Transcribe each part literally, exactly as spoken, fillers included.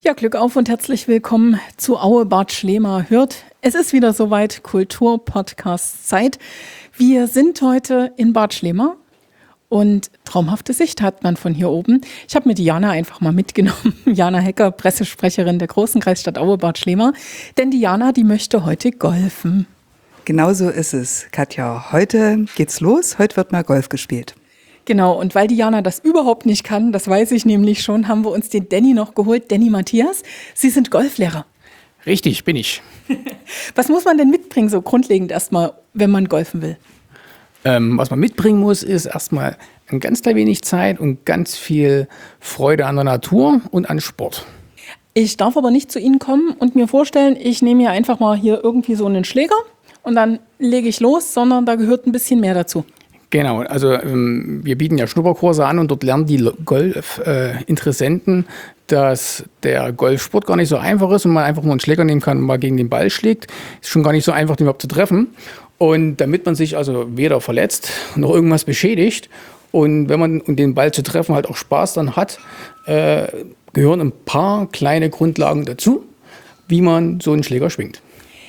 Ja, Glück auf und herzlich willkommen zu Aue Bad Schlema hört. Es ist wieder soweit Kultur-Podcast-Zeit. Wir sind heute in Bad Schlema und traumhafte Sicht hat man von hier oben. Ich habe mir die Jana einfach mal mitgenommen. Jana Hecker, Pressesprecherin der großen Kreisstadt Aue Bad Schlema. Denn die Jana, die möchte heute golfen. Genau so ist es, Katja. Heute geht's los. Heute wird mal Golf gespielt. Genau, und weil die Jana das überhaupt nicht kann, das weiß ich nämlich schon, haben wir uns den Danny noch geholt. Danny Matthias, Sie sind Golflehrer. Richtig, bin ich. Was muss man denn mitbringen, so grundlegend erstmal, wenn man golfen will? Ähm, was man mitbringen muss, ist erstmal ein ganz klein wenig Zeit und ganz viel Freude an der Natur und an Sport. Ich darf aber nicht zu Ihnen kommen und mir vorstellen, ich nehme hier einfach mal hier irgendwie so einen Schläger und dann lege ich los, sondern da gehört ein bisschen mehr dazu. Genau, also ähm, wir bieten ja Schnupperkurse an und dort lernen die Golf-Interessenten, äh, dass der Golfsport gar nicht so einfach ist und man einfach nur einen Schläger nehmen kann und mal gegen den Ball schlägt. Ist schon gar nicht so einfach, den überhaupt zu treffen. Und damit man sich also weder verletzt noch irgendwas beschädigt und wenn man um den Ball zu treffen halt auch Spaß dann hat, äh, gehören ein paar kleine Grundlagen dazu, wie man so einen Schläger schwingt.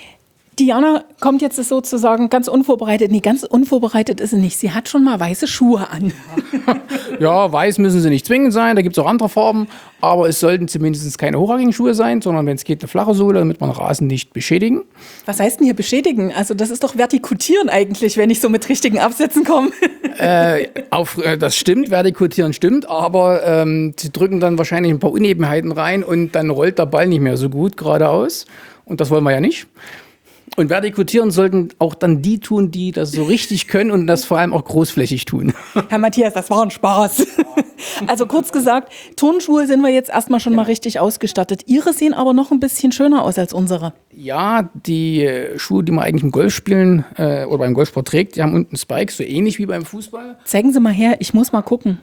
Diana kommt jetzt sozusagen ganz unvorbereitet. Nee, ganz unvorbereitet ist sie nicht. Sie hat schon mal weiße Schuhe an. Ja, weiß müssen sie nicht zwingend sein. Da gibt es auch andere Farben. Aber es sollten zumindest keine hochhackigen Schuhe sein, sondern wenn es geht, eine flache Sohle, damit man Rasen nicht beschädigen. Was heißt denn hier beschädigen? Also das ist doch vertikutieren eigentlich, wenn ich so mit richtigen Absätzen komme. äh, auf, äh, das stimmt, vertikutieren stimmt. Aber ähm, sie drücken dann wahrscheinlich ein paar Unebenheiten rein und dann rollt der Ball nicht mehr so gut geradeaus. Und das wollen wir ja nicht. Und vertikutieren sollten auch dann die tun, die das so richtig können und das vor allem auch großflächig tun. Herr Matthias, das war ein Spaß. Also kurz gesagt, Turnschuhe sind wir jetzt erstmal schon mal richtig ausgestattet. Ihre sehen aber noch ein bisschen schöner aus als unsere. Ja, die Schuhe, die man eigentlich im Golfspielen äh, oder beim Golfsport trägt, die haben unten Spikes, so ähnlich wie beim Fußball. Zeigen Sie mal her, ich muss mal gucken.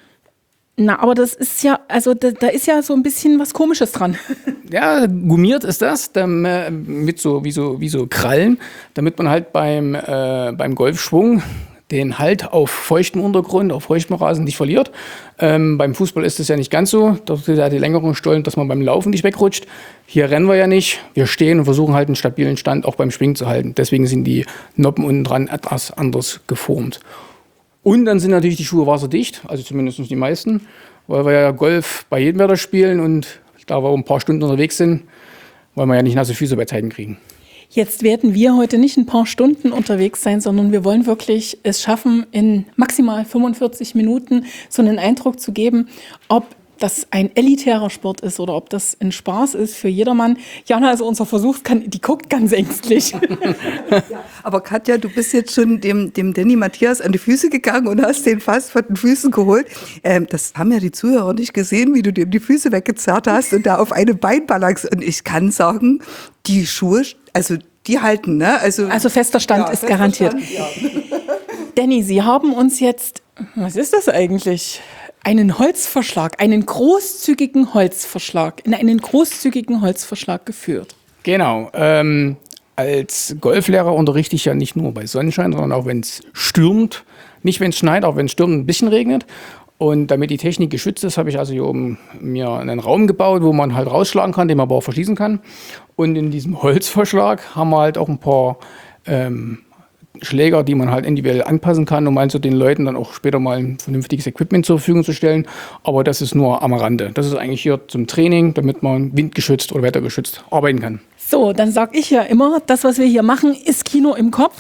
Na, aber das ist ja, also da, da ist ja so ein bisschen was Komisches dran. Ja, gummiert ist das, mit so wie so wie so Krallen, damit man halt beim äh, beim Golfschwung den Halt auf feuchtem Untergrund, auf feuchtem Rasen nicht verliert. Ähm, beim Fußball ist das ja nicht ganz so. Da ist ja die längeren Stollen, dass man beim Laufen nicht wegrutscht. Hier rennen wir ja nicht. Wir stehen und versuchen halt einen stabilen Stand auch beim Schwingen zu halten. Deswegen sind die Noppen unten dran etwas anders geformt. Und dann sind natürlich die Schuhe wasserdicht, also zumindest die meisten, weil wir ja Golf bei jedem Wetter spielen und da wir ein paar Stunden unterwegs sind, wollen wir ja nicht nasse Füße bei Zeiten kriegen. Jetzt werden wir heute nicht ein paar Stunden unterwegs sein, sondern wir wollen wirklich es schaffen, in maximal fünfundvierzig Minuten so einen Eindruck zu geben, ob das ein elitärer Sport ist oder ob das ein Spaß ist für jedermann. Jana, also unser Versuch, die guckt ganz ängstlich. Ja, aber Katja, du bist jetzt schon dem, dem Danny Matthias an die Füße gegangen und hast den fast von den Füßen geholt. Ähm, das haben ja die Zuhörer nicht gesehen, wie du dem die Füße weggezerrt hast und da auf einem Bein balancierst. Und ich kann sagen, die Schuhe, also die halten, ne? Also, also fester Stand ja, ist fester garantiert. Stand, ja. Danny, Sie haben uns jetzt, was ist das eigentlich? Einen Holzverschlag, einen großzügigen Holzverschlag, in einen großzügigen Holzverschlag geführt. Genau. Ähm, als Golflehrer unterrichte ich ja nicht nur bei Sonnenschein, sondern auch wenn es stürmt. Nicht wenn es schneit, auch wenn es stürmt und ein bisschen regnet. Und damit die Technik geschützt ist, habe ich also hier oben mir einen Raum gebaut, wo man halt rausschlagen kann, den man aber auch verschließen kann. Und in diesem Holzverschlag haben wir halt auch ein paar ähm, Schläger, die man halt individuell anpassen kann, um also den Leuten dann auch später mal ein vernünftiges Equipment zur Verfügung zu stellen. Aber das ist nur am Rande. Das ist eigentlich hier zum Training, damit man windgeschützt oder wettergeschützt arbeiten kann. So, dann sage ich ja immer, das, was wir hier machen, ist Kino im Kopf.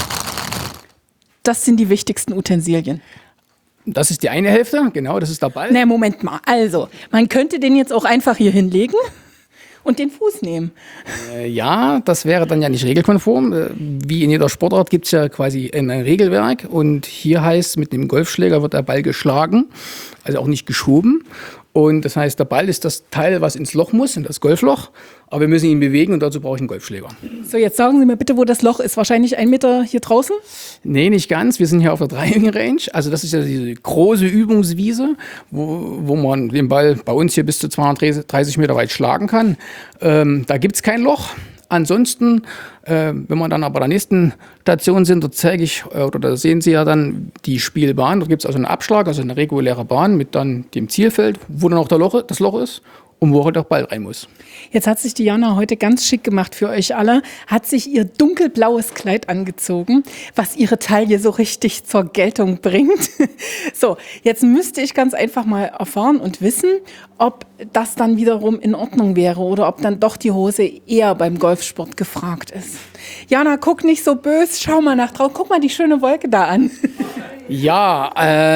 Das sind die wichtigsten Utensilien. Das ist die eine Hälfte, genau, das ist der Ball. Ne, Moment mal. Also, man könnte den jetzt auch einfach hier hinlegen und den Fuß nehmen. Äh, ja, das wäre dann ja nicht regelkonform. Äh, wie in jeder Sportart gibt es ja quasi ein, ein Regelwerk. Und hier heißt, mit dem Golfschläger wird der Ball geschlagen, also auch nicht geschoben. Und das heißt, der Ball ist das Teil, was ins Loch muss, in das Golfloch. Aber wir müssen ihn bewegen und dazu brauche ich einen Golfschläger. So, jetzt sagen Sie mir bitte, wo das Loch ist. Wahrscheinlich ein Meter hier draußen? Nee, nicht ganz. Wir sind hier auf der Driving-Range. Also das ist ja diese große Übungswiese, wo, wo man den Ball bei uns hier bis zu zweihundertdreißig Meter weit schlagen kann. Ähm, da gibt es kein Loch. Ansonsten, äh, wenn wir dann aber bei der nächsten Station sind, dort zeige ich, äh, oder da sehen Sie ja dann die Spielbahn. Dort gibt es also einen Abschlag, also eine reguläre Bahn mit dann dem Zielfeld, wo dann auch der Loch, das Loch ist. und wo halt auch Ball rein muss. Jetzt hat sich Diana heute ganz schick gemacht für euch alle, hat sich ihr dunkelblaues Kleid angezogen, was ihre Taille so richtig zur Geltung bringt. So, jetzt müsste ich ganz einfach mal erfahren und wissen, ob das dann wiederum in Ordnung wäre oder ob dann doch die Hose eher beim Golfsport gefragt ist. Jana, guck nicht so böse, schau mal nach draußen, guck mal die schöne Wolke da an. Ja,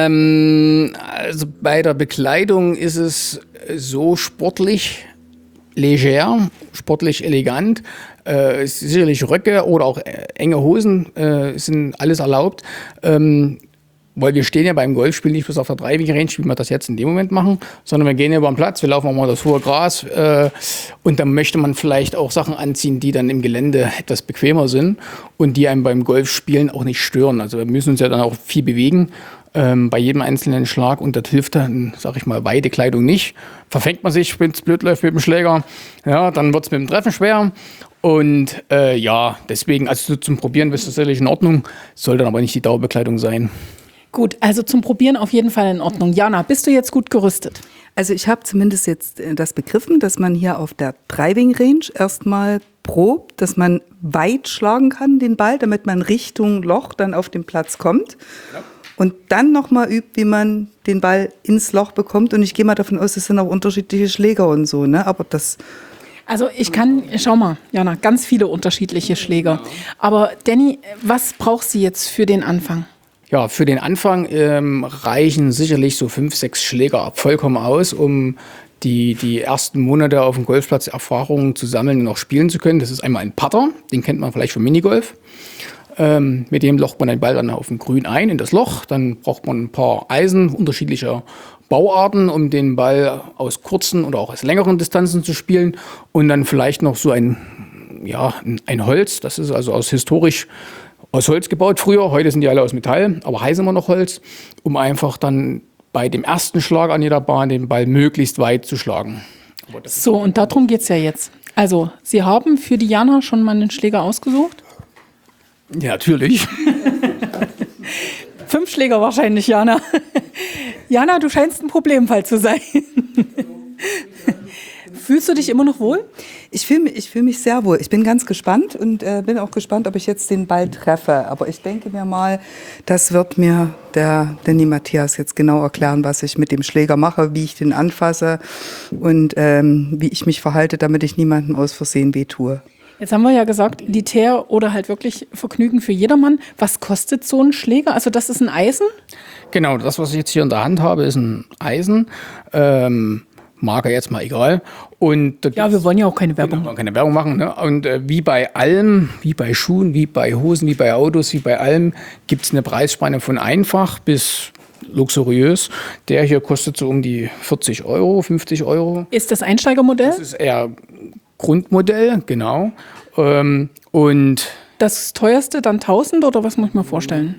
ähm, also bei der Bekleidung ist es so sportlich, leger, sportlich elegant. Äh, sicherlich Röcke oder auch enge Hosen äh, sind alles erlaubt. Ähm, weil wir stehen ja beim Golfspiel nicht bloß auf der Driving Range, wie wir das jetzt in dem Moment machen, sondern wir gehen ja über den Platz, wir laufen auch mal das hohe Gras äh, und dann möchte man vielleicht auch Sachen anziehen, die dann im Gelände etwas bequemer sind und die einem beim Golfspielen auch nicht stören. Also wir müssen uns ja dann auch viel bewegen ähm, bei jedem einzelnen Schlag und das hilft dann, sag ich mal, weite Kleidung nicht. Verfängt man sich, wenn es blöd läuft mit dem Schläger, ja, dann wird es mit dem Treffen schwer. Und äh, ja, deswegen, also zum Probieren ist das sicherlich in Ordnung, soll dann aber nicht die Dauerbekleidung sein. Gut, also zum Probieren auf jeden Fall in Ordnung. Jana, bist du jetzt gut gerüstet? Also ich habe zumindest jetzt das begriffen, dass man hier auf der Driving Range erstmal probt, dass man weit schlagen kann, den Ball, damit man Richtung Loch dann auf den Platz kommt. Ja. Und dann nochmal übt, wie man den Ball ins Loch bekommt. Und ich gehe mal davon aus, das sind auch unterschiedliche Schläger und so, ne? Aber das... Also ich kann, schau mal, Jana, ganz viele unterschiedliche Schläger. Aber Danny, was brauchst du jetzt für den Anfang? Ja, für den Anfang ähm, reichen sicherlich so fünf, sechs Schläger vollkommen aus, um die, die ersten Monate auf dem Golfplatz Erfahrungen zu sammeln und auch spielen zu können. Das ist einmal ein Putter, den kennt man vielleicht vom Minigolf. Ähm, mit dem locht man den Ball dann auf dem Grün ein, in das Loch. Dann braucht man ein paar Eisen unterschiedlicher Bauarten, um den Ball aus kurzen oder auch aus längeren Distanzen zu spielen. Und dann vielleicht noch so ein, ja, ein Holz, das ist also aus historisch aus Holz gebaut früher, heute sind die alle aus Metall, aber heiß immer noch Holz, um einfach dann bei dem ersten Schlag an jeder Bahn den Ball möglichst weit zu schlagen. So, und darum geht es ja jetzt. Also, Sie haben für die Jana schon mal einen Schläger ausgesucht? Ja, natürlich. Fünf Schläger wahrscheinlich, Jana. Jana, du scheinst ein Problemfall zu sein. Fühlst du dich immer noch wohl? Ich fühle mich, ich fühl mich sehr wohl. Ich bin ganz gespannt und äh, bin auch gespannt, ob ich jetzt den Ball treffe. Aber ich denke mir mal, das wird mir der Danny Matthias jetzt genau erklären, was ich mit dem Schläger mache, wie ich den anfasse und ähm, wie ich mich verhalte, damit ich niemandem aus Versehen wehtue. Jetzt haben wir ja gesagt, elitär oder halt wirklich Vergnügen für jedermann. Was kostet so ein Schläger? Also das ist ein Eisen? Genau, das, was ich jetzt hier in der Hand habe, ist ein Eisen. Ähm, Marke jetzt mal egal. Und ja, wir wollen ja auch keine Werbung machen. Keine Werbung machen, ne? Und äh, wie bei allem, wie bei Schuhen, wie bei Hosen, wie bei Autos, wie bei allem, gibt es eine Preisspanne von einfach bis luxuriös. Der hier kostet so um die vierzig Euro, fünfzig Euro. Ist das Einsteigermodell? Das ist eher Grundmodell, genau. Ähm, und das teuerste dann tausend oder was muss ich mir vorstellen?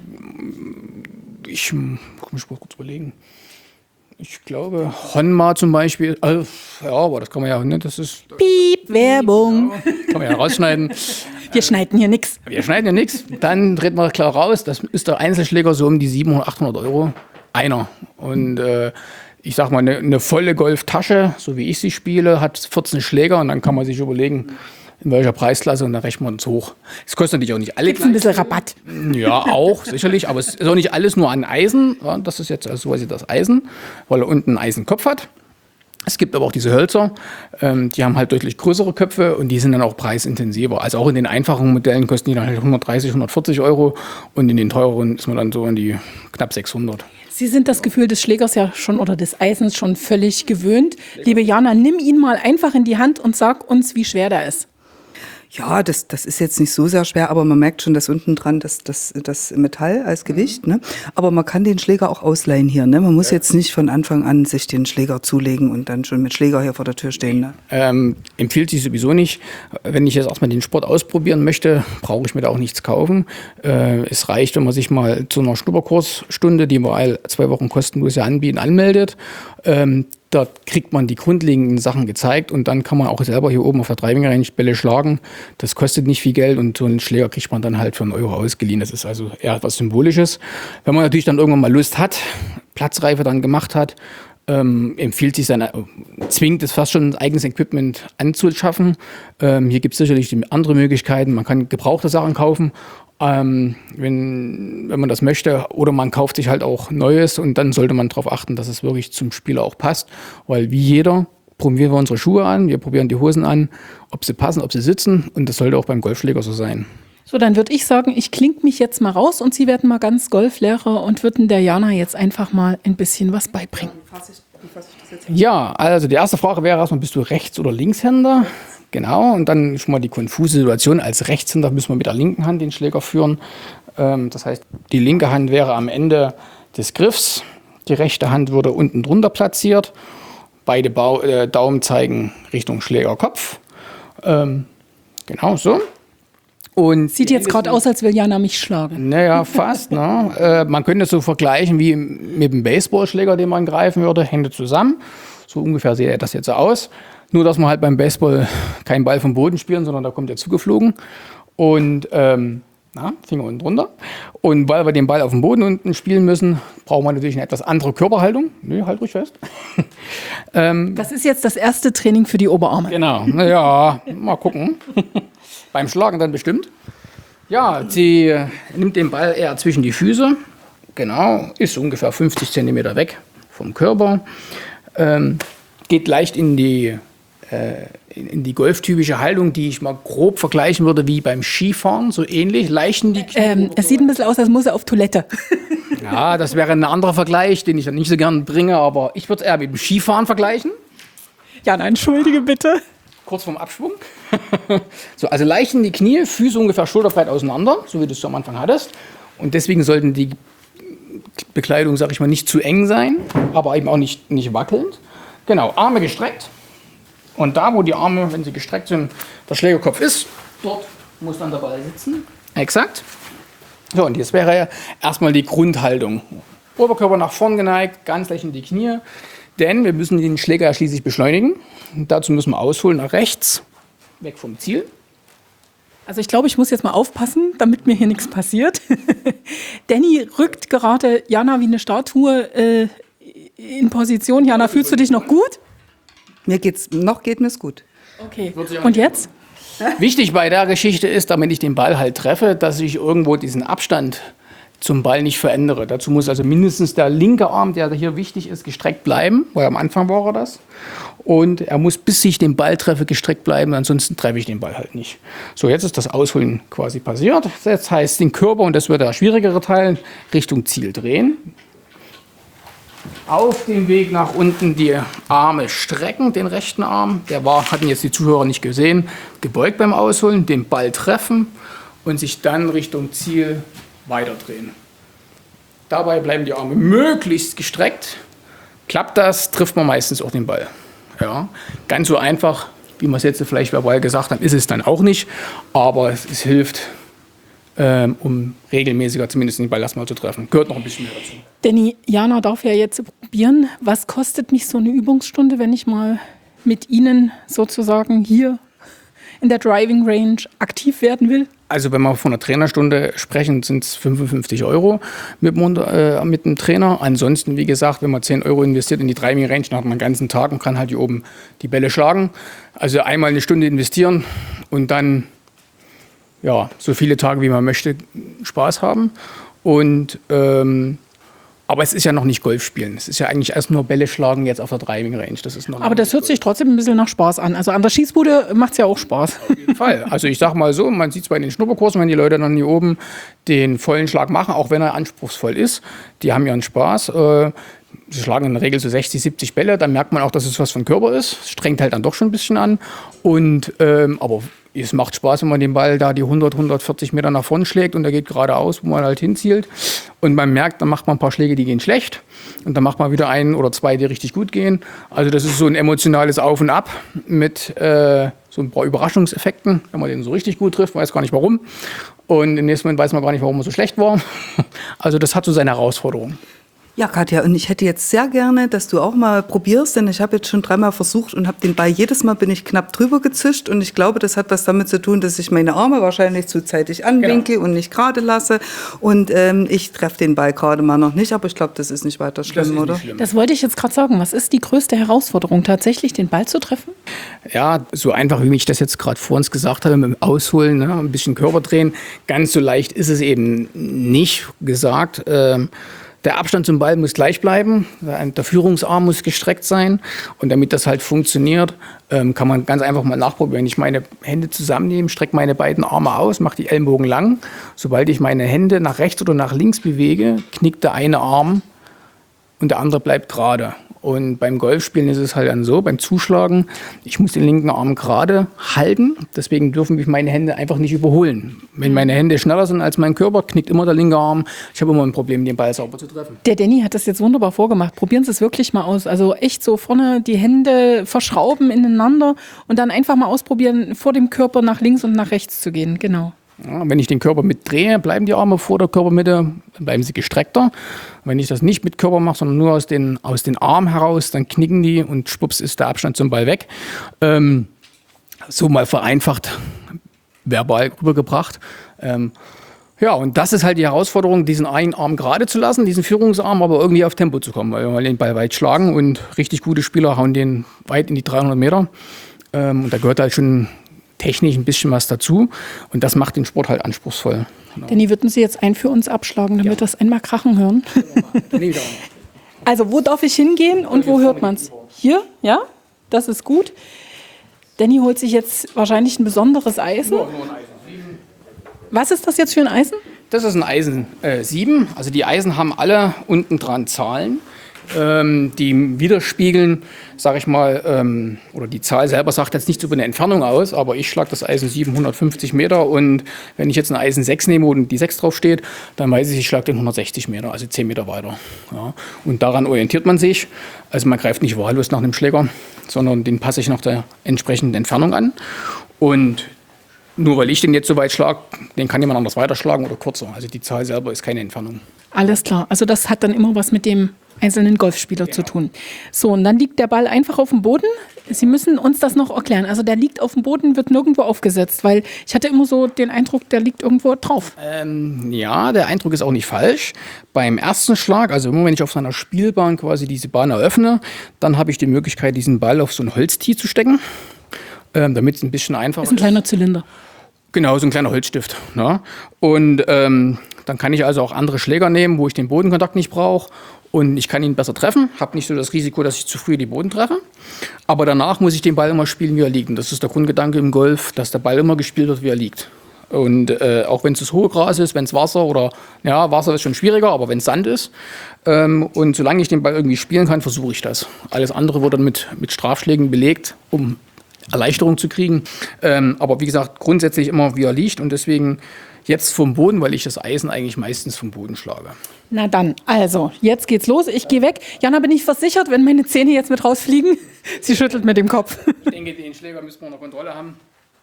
Ich muss mal kurz überlegen. Ich glaube, Honma zum Beispiel, also, ja, aber das kann man ja, ne, das ist... Piep, Werbung. Ja, kann man ja rausschneiden. Wir schneiden hier nichts. Wir schneiden ja nichts. Dann dreht man klar raus, das ist der Einzelschläger so um die siebenhundert, achthundert Euro. Einer. Und äh, ich sag mal, eine, eine volle Golftasche, so wie ich sie spiele, hat vierzehn Schläger und dann kann man sich überlegen, in welcher Preisklasse und dann rechnen wir uns hoch. Es kostet natürlich auch nicht alle. Gibt ein bisschen Rabatt? Ja, auch, sicherlich, aber es ist auch nicht alles nur an Eisen. Ja, das ist jetzt also quasi das Eisen, weil er unten einen Eisenkopf hat. Es gibt aber auch diese Hölzer, ähm, die haben halt deutlich größere Köpfe und die sind dann auch preisintensiver. Also auch in den einfachen Modellen kosten die dann halt hundertdreißig, hundertvierzig Euro und in den teureren ist man dann so an die knapp sechshundert. Sie sind das Gefühl des Schlägers ja schon oder des Eisens schon völlig gewöhnt. Liebe Jana, nimm ihn mal einfach in die Hand und sag uns, wie schwer der ist. Ja, das, das ist jetzt nicht so sehr schwer, aber man merkt schon, dass unten dran das, das, das Metall als Gewicht. Ne? Aber man kann den Schläger auch ausleihen hier. Ne? Man muss ja. jetzt nicht von Anfang an sich den Schläger zulegen und dann schon mit Schläger hier vor der Tür stehen. Ne? Ähm, empfiehlt sich sowieso nicht. Wenn ich jetzt erstmal den Sport ausprobieren möchte, brauche ich mir da auch nichts kaufen. Äh, es reicht, wenn man sich mal zu einer Schnupperkursstunde, die wir all zwei Wochen kostenlos ja anbieten, anmeldet. Ähm, Dort kriegt man die grundlegenden Sachen gezeigt und dann kann man auch selber hier oben auf der Driving Range Bälle schlagen. Das kostet nicht viel Geld und so einen Schläger kriegt man dann halt für einen Euro ausgeliehen. Das ist also eher etwas Symbolisches. Wenn man natürlich dann irgendwann mal Lust hat, Platzreife dann gemacht hat, ähm, empfiehlt sich seine, zwingt es fast schon, eigenes Equipment anzuschaffen. Ähm, hier gibt es sicherlich andere Möglichkeiten. Man kann gebrauchte Sachen kaufen, ähm, wenn, wenn man das möchte. Oder man kauft sich halt auch Neues und dann sollte man darauf achten, dass es wirklich zum Spieler auch passt. Weil wie jeder probieren wir unsere Schuhe an, wir probieren die Hosen an, ob sie passen, ob sie sitzen. Und das sollte auch beim Golfschläger so sein. So, dann würde ich sagen, ich klinge mich jetzt mal raus und Sie werden mal ganz Golflehrer und würden der Jana jetzt einfach mal ein bisschen was beibringen. Wie fasse ich, wie fasse ich das jetzt? Ja, also die erste Frage wäre erstmal, bist du Rechts- oder Linkshänder? Genau, und dann schon mal die konfuse Situation. Als Rechtshänder müssen wir mit der linken Hand den Schläger führen. Ähm, das heißt, die linke Hand wäre am Ende des Griffs, die rechte Hand würde unten drunter platziert. Beide Bau äh, Daumen zeigen Richtung Schlägerkopf. Ähm, genau so. Und Sieht jetzt gerade aus, als will Jana mich schlagen. Naja, fast. Ne? Äh, man könnte es so vergleichen wie mit dem Baseballschläger, den man greifen würde, Hände zusammen. So ungefähr sieht das jetzt aus. Nur, dass wir halt beim Baseball keinen Ball vom Boden spielen, sondern da kommt der zugeflogen. Und ähm, na, Finger unten drunter. Und weil wir den Ball auf dem Boden unten spielen müssen, brauchen wir natürlich eine etwas andere Körperhaltung. Nö, halt ruhig fest. ähm, Das ist jetzt das erste Training für die Oberarme. Genau, naja, mal gucken. Beim Schlagen dann bestimmt. Ja, sie äh, nimmt den Ball eher zwischen die Füße. Genau, ist ungefähr fünfzig Zentimeter weg vom Körper. Ähm, geht leicht in die, äh, in, in die golftypische Haltung, die ich mal grob vergleichen würde wie beim Skifahren, so ähnlich. Leicht in die Knie. Ähm, es sieht ein bisschen aus, als muss er auf Toilette. Ja, das wäre ein anderer Vergleich, den ich dann nicht so gern bringe, aber ich würde es eher mit dem Skifahren vergleichen. Jana, entschuldige bitte. Kurz vorm Abschwung. So, also leicht in die Knie, Füße ungefähr schulterbreit auseinander, so wie du es am Anfang hattest. Und deswegen sollten die Bekleidung, sag ich mal, nicht zu eng sein, aber eben auch nicht, nicht wackelnd. Genau, Arme gestreckt. Und da, wo die Arme, wenn sie gestreckt sind, der Schlägerkopf ist, dort muss dann der Ball sitzen. Exakt. So, und jetzt wäre erstmal die Grundhaltung. Oberkörper nach vorn geneigt, ganz leicht in die Knie. Denn wir müssen den Schläger ja schließlich beschleunigen. Und dazu müssen wir ausholen nach rechts, weg vom Ziel. Also ich glaube, ich muss jetzt mal aufpassen, damit mir hier nichts passiert. Danny rückt gerade Jana wie eine Statue äh, in Position. Jana, fühlst du dich noch gut? Mir geht's, noch geht mir's gut. Okay. Und jetzt? Wichtig bei der Geschichte ist, damit ich den Ball halt treffe, dass ich irgendwo diesen Abstand zum Ball nicht verändere. Dazu muss also mindestens der linke Arm, der hier wichtig ist, gestreckt bleiben, weil am Anfang war er das. Und er muss, bis ich den Ball treffe, gestreckt bleiben, ansonsten treffe ich den Ball halt nicht. So, jetzt ist das Ausholen quasi passiert. Jetzt heißt den Körper, und das wird der schwierigere Teil, Richtung Ziel drehen. Auf dem Weg nach unten die Arme strecken, den rechten Arm. Der war, hatten jetzt die Zuhörer nicht gesehen, gebeugt beim Ausholen, den Ball treffen und sich dann Richtung Ziel weiterdrehen. Dabei bleiben die Arme möglichst gestreckt. Klappt das, trifft man meistens auch den Ball. Ja, ganz so einfach, wie wir es jetzt vielleicht verbal gesagt haben, ist es dann auch nicht. Aber es, es hilft, ähm, um regelmäßiger zumindest den Ball erstmal zu treffen. Gehört noch ein bisschen mehr dazu. Danny, Jana darf ja jetzt probieren. Was kostet mich so eine Übungsstunde, wenn ich mal mit Ihnen sozusagen hier in der Driving Range aktiv werden will? Also wenn wir von einer Trainerstunde sprechen, sind es fünfundfünfzig Euro mit dem, äh, mit dem Trainer. Ansonsten, wie gesagt, wenn man zehn Euro investiert in die Driving Range, dann hat man den ganzen Tag und kann halt hier oben die Bälle schlagen. Also einmal eine Stunde investieren und dann ja, so viele Tage, wie man möchte, Spaß haben. Und ähm, aber es ist ja noch nicht Golf spielen. Es ist ja eigentlich erst nur Bälle schlagen jetzt auf der Driving Range. Das ist noch Aber das hört sich trotzdem ein bisschen nach Spaß an. Also an der Schießbude macht es ja auch Spaß. Auf jeden Fall. Also ich sag mal so, man sieht es bei den Schnupperkursen, wenn die Leute dann hier oben den vollen Schlag machen, auch wenn er anspruchsvoll ist, die haben ja einen Spaß. Äh, sie schlagen in der Regel so sechzig, siebzig Bälle, dann merkt man auch, dass es was von Körper ist. Es strengt halt dann doch schon ein bisschen an. Und, ähm, aber es macht Spaß, wenn man den Ball da die hundert, hundertvierzig Meter nach vorne schlägt und der geht geradeaus, wo man halt hinzielt. Und man merkt, dann macht man ein paar Schläge, die gehen schlecht. Und dann macht man wieder einen oder zwei, die richtig gut gehen. Also das ist so ein emotionales Auf und Ab mit äh, so ein paar Überraschungseffekten. Wenn man den so richtig gut trifft, weiß gar nicht warum. Und im nächsten Moment weiß man gar nicht, warum er so schlecht war. Also das hat so seine Herausforderung. Ja, Katja, und ich hätte jetzt sehr gerne, dass du auch mal probierst, denn ich habe jetzt schon dreimal versucht und habe den Ball, jedes Mal bin ich knapp drüber gezischt und ich glaube, das hat was damit zu tun, dass ich meine Arme wahrscheinlich zu zeitig anwinke genau. und nicht gerade lasse und ähm, ich treffe den Ball gerade mal noch nicht, aber ich glaube, das ist nicht weiter schlimm, das ist oder? Nicht schlimm. Das wollte ich jetzt gerade sagen. Was ist die größte Herausforderung, tatsächlich den Ball zu treffen? Ja, so einfach, wie ich das jetzt gerade vor uns gesagt habe, mit dem Ausholen, ne, ein bisschen Körper drehen, ganz so leicht ist es eben nicht gesagt. Ähm, Der Abstand zum Ball muss gleich bleiben, der Führungsarm muss gestreckt sein und damit das halt funktioniert, kann man ganz einfach mal nachprobieren. Wenn ich meine Hände zusammennehme, strecke meine beiden Arme aus, mache die Ellenbogen lang. Sobald ich meine Hände nach rechts oder nach links bewege, knickt der eine Arm und der andere bleibt gerade. Und beim Golfspielen ist es halt dann so, beim Zuschlagen, ich muss den linken Arm gerade halten, deswegen dürfen mich meine Hände einfach nicht überholen. Wenn meine Hände schneller sind als mein Körper, knickt immer der linke Arm. Ich habe immer ein Problem, den Ball sauber zu treffen. Der Danny hat das jetzt wunderbar vorgemacht. Probieren Sie es wirklich mal aus. Also echt so vorne die Hände verschrauben ineinander und dann einfach mal ausprobieren, vor dem Körper nach links und nach rechts zu gehen. Genau. Ja, wenn ich den Körper mitdrehe, bleiben die Arme vor der Körpermitte, dann bleiben sie gestreckter. Wenn ich das nicht mit Körper mache, sondern nur aus den, aus den Armen heraus, dann knicken die und schwupps ist der Abstand zum Ball weg. Ähm, so mal vereinfacht verbal rübergebracht. Ähm, ja, und das ist halt die Herausforderung, diesen einen Arm gerade zu lassen, diesen Führungsarm, aber irgendwie auf Tempo zu kommen, weil wir den Ball weit schlagen und richtig gute Spieler hauen den weit in die dreihundert Meter. Ähm, und da gehört halt schon technisch ein bisschen was dazu und das macht den Sport halt anspruchsvoll. Genau. Danny, würden Sie jetzt einen für uns abschlagen, damit wir das einmal krachen hören? Also wo darf ich hingehen und wo hört man es? Hier, ja, das ist gut. Danny holt sich jetzt wahrscheinlich ein besonderes Eisen. Was ist das jetzt für ein Eisen? Das ist ein Eisen äh, sieben. Also die Eisen haben alle unten dran Zahlen. Ähm, die widerspiegeln, sage ich mal, ähm, oder die Zahl selber sagt jetzt nichts über eine Entfernung aus, aber ich schlage das Eisen siebenhundertfünfzig Meter und wenn ich jetzt ein Eisen sechs nehme und die sechs drauf steht, dann weiß ich, ich schlage den hundertsechzig Meter, also zehn Meter weiter. Ja. Und daran orientiert man sich. Also man greift nicht wahllos nach einem Schläger, sondern den passe ich nach der entsprechenden Entfernung an. Und nur weil ich den jetzt so weit schlage, den kann jemand anders weiterschlagen oder kürzer. Also die Zahl selber ist keine Entfernung. Alles klar. Also das hat dann immer was mit dem einzelnen Golfspieler Genau. zu tun. So, und dann liegt der Ball einfach auf dem Boden. Sie müssen uns das noch erklären. Also der liegt auf dem Boden, wird nirgendwo aufgesetzt, weil ich hatte immer so den Eindruck, der liegt irgendwo drauf. Ähm, ja, der Eindruck ist auch nicht falsch. Beim ersten Schlag, also immer wenn ich auf seiner Spielbahn quasi diese Bahn eröffne, dann habe ich die Möglichkeit, diesen Ball auf so ein Holztee zu stecken, ähm, damit es ein bisschen einfacher ist. Ist ein kleiner Zylinder. Genau, so ein kleiner Holzstift. Ne? Und ähm, dann kann ich also auch andere Schläger nehmen, wo ich den Bodenkontakt nicht brauche. Und ich kann ihn besser treffen, habe nicht so das Risiko, dass ich zu früh den Boden treffe. Aber danach muss ich den Ball immer spielen, wie er liegt. Und das ist der Grundgedanke im Golf, dass der Ball immer gespielt wird, wie er liegt. Und äh, auch wenn es das hohe Gras ist, wenn es Wasser oder, ja, Wasser ist schon schwieriger, aber wenn es Sand ist. Ähm, und solange ich den Ball irgendwie spielen kann, versuche ich das. Alles andere wird dann mit, mit Strafschlägen belegt, um Erleichterung zu kriegen. Ähm, aber wie gesagt, grundsätzlich immer, wie er liegt. Und deswegen jetzt vom Boden, weil ich das Eisen eigentlich meistens vom Boden schlage. Na dann, also, jetzt geht's los. Ich gehe weg. Jana, bin ich versichert, wenn meine Zähne jetzt mit rausfliegen? Sie schüttelt mit dem Kopf. Ich denke, den Schläger müssen wir unter Kontrolle haben.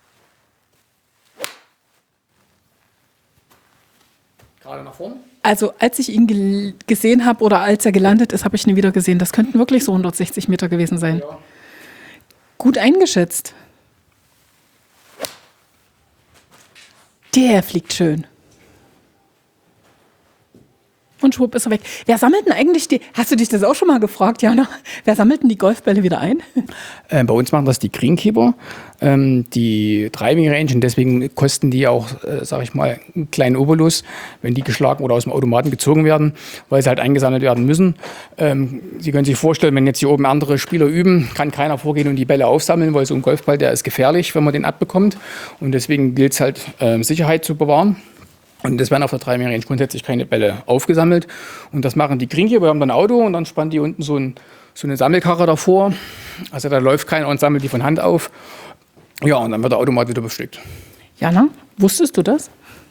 Gerade nach vorn. Also, als ich ihn gel- gesehen habe oder als er gelandet ist, habe ich ihn wieder gesehen. Das könnten wirklich so hundertsechzig Meter gewesen sein. Ja. Gut eingeschätzt. Der fliegt schön. Und schwupp ist er weg. Wer sammelt denn eigentlich die, hast du dich das auch schon mal gefragt, Jana? Wer sammelt denn die Golfbälle wieder ein? Äh, bei uns machen das die Greenkeeper, ähm, die Driving Range, und deswegen kosten die auch, äh, sag ich mal, einen kleinen Obolus, wenn die geschlagen oder aus dem Automaten gezogen werden, weil sie halt eingesammelt werden müssen. Ähm, Sie können sich vorstellen, wenn jetzt hier oben andere Spieler üben, kann keiner vorgehen und die Bälle aufsammeln, weil so ein Golfball, der ist gefährlich, wenn man den abbekommt. Und deswegen gilt es halt, äh, Sicherheit zu bewahren. Und es werden auf der Driving Range grundsätzlich keine Bälle aufgesammelt. Und das machen die Greenkeeper. Wir haben dann ein Auto und dann spannen die unten so, ein, so eine Sammelkarre davor. Also da läuft keiner und sammelt die von Hand auf. Ja, und dann wird der Automat wieder bestückt. Jana, wusstest du das?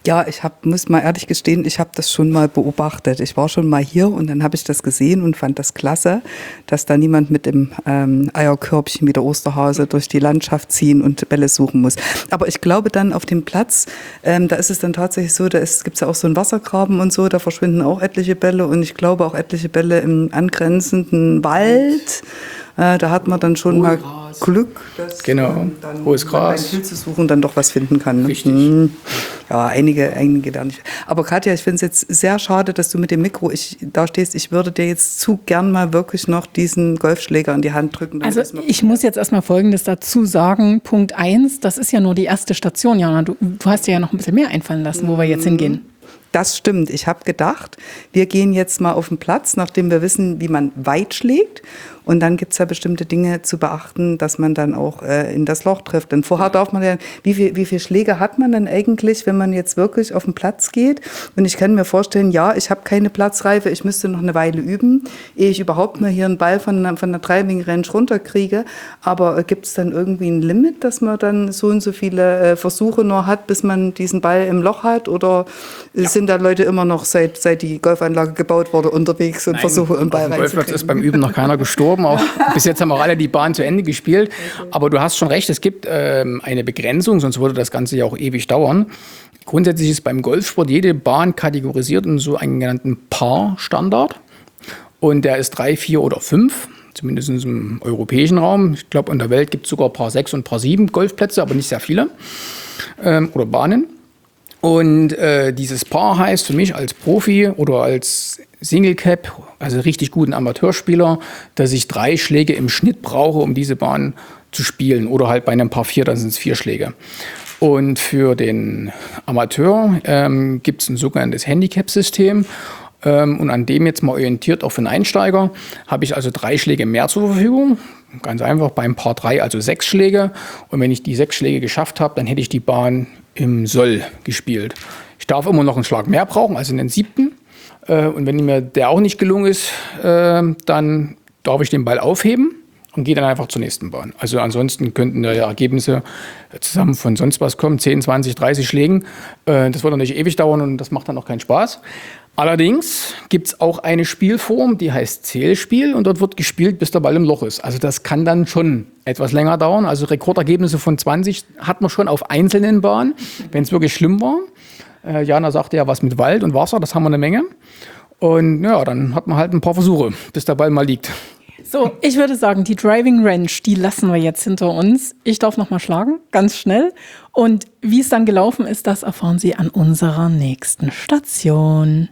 Ja, ich hab, muss mal ehrlich gestehen, ich habe das schon mal beobachtet. Ich war schon mal hier und dann habe ich das gesehen und fand das klasse, dass da niemand mit dem ähm, Eierkörbchen wie der Osterhase durch die Landschaft ziehen und Bälle suchen muss. Aber ich glaube dann auf dem Platz, ähm, da ist es dann tatsächlich so, da gibt es ja auch so einen Wassergraben und so, da verschwinden auch etliche Bälle und ich glaube auch etliche Bälle im angrenzenden Wald. Äh, da hat man dann schon mal Glück, dass genau. man dann hohes Gras. beim Pilze suchen dann doch was finden kann. Ne? Richtig. Hm. Ja, einige, einige da nicht. Aber Katja, ich finde es jetzt sehr schade, dass du mit dem Mikro ich, da stehst. Ich würde dir jetzt zu gern mal wirklich noch diesen Golfschläger in die Hand drücken. Also ich muss jetzt erstmal Folgendes dazu sagen. Punkt eins, das ist ja nur die erste Station, Jana. Du, du hast dir ja noch ein bisschen mehr einfallen lassen, wo wir jetzt hingehen. Das stimmt. Ich habe gedacht, wir gehen jetzt mal auf den Platz, nachdem wir wissen, wie man weit schlägt. Und dann gibt es ja bestimmte Dinge zu beachten, dass man dann auch äh, in das Loch trifft. Denn vorher darf man ja, wie viel, wie viel Schläge hat man denn eigentlich, wenn man jetzt wirklich auf den Platz geht? Und ich kann mir vorstellen, ja, ich habe keine Platzreife, ich müsste noch eine Weile üben, ehe ich überhaupt mal hier einen Ball von, von der Driving Range runterkriege. Aber äh, gibt es dann irgendwie ein Limit, dass man dann so und so viele äh, Versuche nur hat, bis man diesen Ball im Loch hat? Oder ja. sind da Leute immer noch, seit, seit die Golfanlage gebaut wurde, unterwegs und Nein, versuchen, einen Ball reinzukriegen? Auf dem Golfplatz ist beim Üben noch keiner gestorben. Auch bis jetzt haben auch alle die Bahn zu Ende gespielt. Aber du hast schon recht, es gibt ähm, eine Begrenzung, sonst würde das Ganze ja auch ewig dauern. Grundsätzlich ist beim Golfsport jede Bahn kategorisiert in so einen genannten Par-Standard. Und der ist drei, vier oder fünf, zumindest im europäischen Raum. Ich glaube, in der Welt gibt es sogar Par sechs und Par sieben Golfplätze, aber nicht sehr viele. Ähm, oder Bahnen. Und äh, dieses Paar heißt für mich als Profi oder als Single Cap, also richtig guten Amateurspieler, dass ich drei Schläge im Schnitt brauche, um diese Bahn zu spielen. Oder halt bei einem Par vier, dann sind es vier Schläge. Und für den Amateur ähm, gibt es ein sogenanntes Handicap-System. Ähm, und an dem jetzt mal orientiert, auch für einen Einsteiger, habe ich also drei Schläge mehr zur Verfügung. Ganz einfach beim Par drei, also sechs Schläge. Und wenn ich die sechs Schläge geschafft habe, dann hätte ich die Bahn im Soll gespielt. Ich darf immer noch einen Schlag mehr brauchen, also einen siebten. Und wenn mir der auch nicht gelungen ist, dann darf ich den Ball aufheben und gehe dann einfach zur nächsten Bahn. Also ansonsten könnten da ja Ergebnisse zusammen von sonst was kommen, zehn, zwanzig, dreißig Schlägen. Das wird dann nicht ewig dauern und das macht dann auch keinen Spaß. Allerdings gibt es auch eine Spielform, die heißt Zählspiel und dort wird gespielt, bis der Ball im Loch ist. Also das kann dann schon etwas länger dauern. Also Rekordergebnisse von zwanzig hat man schon auf einzelnen Bahnen, wenn es wirklich schlimm war. Äh, Jana sagte ja was mit Wald und Wasser, das haben wir eine Menge. Und ja, dann hat man halt ein paar Versuche, bis der Ball mal liegt. So, ich würde sagen, die Driving Range, die lassen wir jetzt hinter uns. Ich darf noch mal schlagen, ganz schnell. Und wie es dann gelaufen ist, das erfahren Sie an unserer nächsten Station.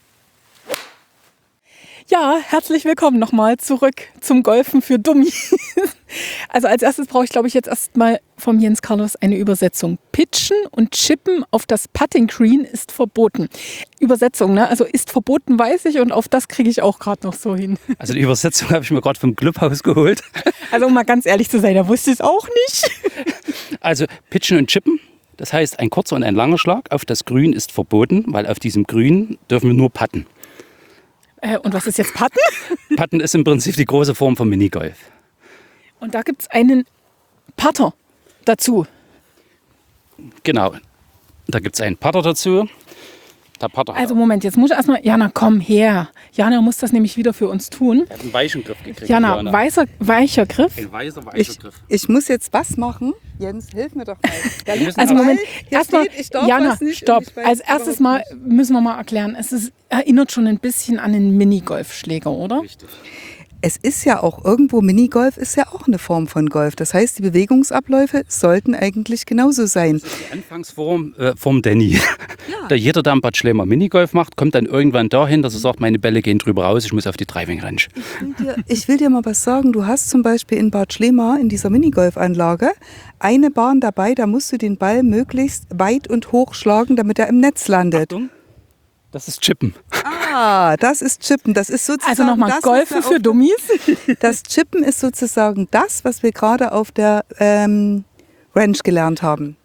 Ja, herzlich willkommen nochmal zurück zum Golfen für Dummies. Also als erstes brauche ich, glaube ich, jetzt erstmal vom Jens Carlos eine Übersetzung. Pitchen und Chippen auf das Putting Green ist verboten. Übersetzung, ne? Also ist verboten, weiß ich, und auf das kriege ich auch gerade noch so hin. Also die Übersetzung habe ich mir gerade vom Clubhaus geholt. Also um mal ganz ehrlich zu sein, da wusste ich es auch nicht. Also Pitchen und Chippen, das heißt ein kurzer und ein langer Schlag auf das Grün ist verboten, weil auf diesem Grün dürfen wir nur putten. Äh, und was ist jetzt Putten? Putten ist im Prinzip die große Form von Minigolf. Und da gibt es einen Putter dazu. Genau, da gibt es einen Putter dazu. Der Putter also Moment, jetzt muss ich erstmal, Jana, komm her. Jana muss das nämlich wieder für uns tun. Er hat einen weichen Griff gekriegt. Jana, Jana. Weißer, weicher Griff. Ein weißer, weicher ich, Griff. Ich muss jetzt was machen. Jens, hilf mir doch mal. Also Moment, erstmal, Jana, nicht stopp. Als erstes Mal müssen wir mal erklären, es ist, erinnert schon ein bisschen an einen Minigolfschläger, oder? Richtig. Es ist ja auch irgendwo, Minigolf ist ja auch eine Form von Golf. Das heißt, die Bewegungsabläufe sollten eigentlich genauso sein. Das ist die Anfangsform äh, vom Danny. Ja. Da jeder, der ein Bad Schlema Minigolf macht, kommt dann irgendwann dahin, dass er sagt, meine Bälle gehen drüber raus, ich muss auf die Driving Range. Ich will dir, ich will dir mal was sagen. Du hast zum Beispiel in Bad Schlema, in dieser Minigolfanlage, eine Bahn dabei, da musst du den Ball möglichst weit und hoch schlagen, damit er im Netz landet. Achtung. Das ist Chippen. Ah, das ist Chippen. Das ist sozusagen also nochmal Golfen für Dummies. Das Chippen ist sozusagen das, was wir gerade auf der ähm, Range gelernt haben.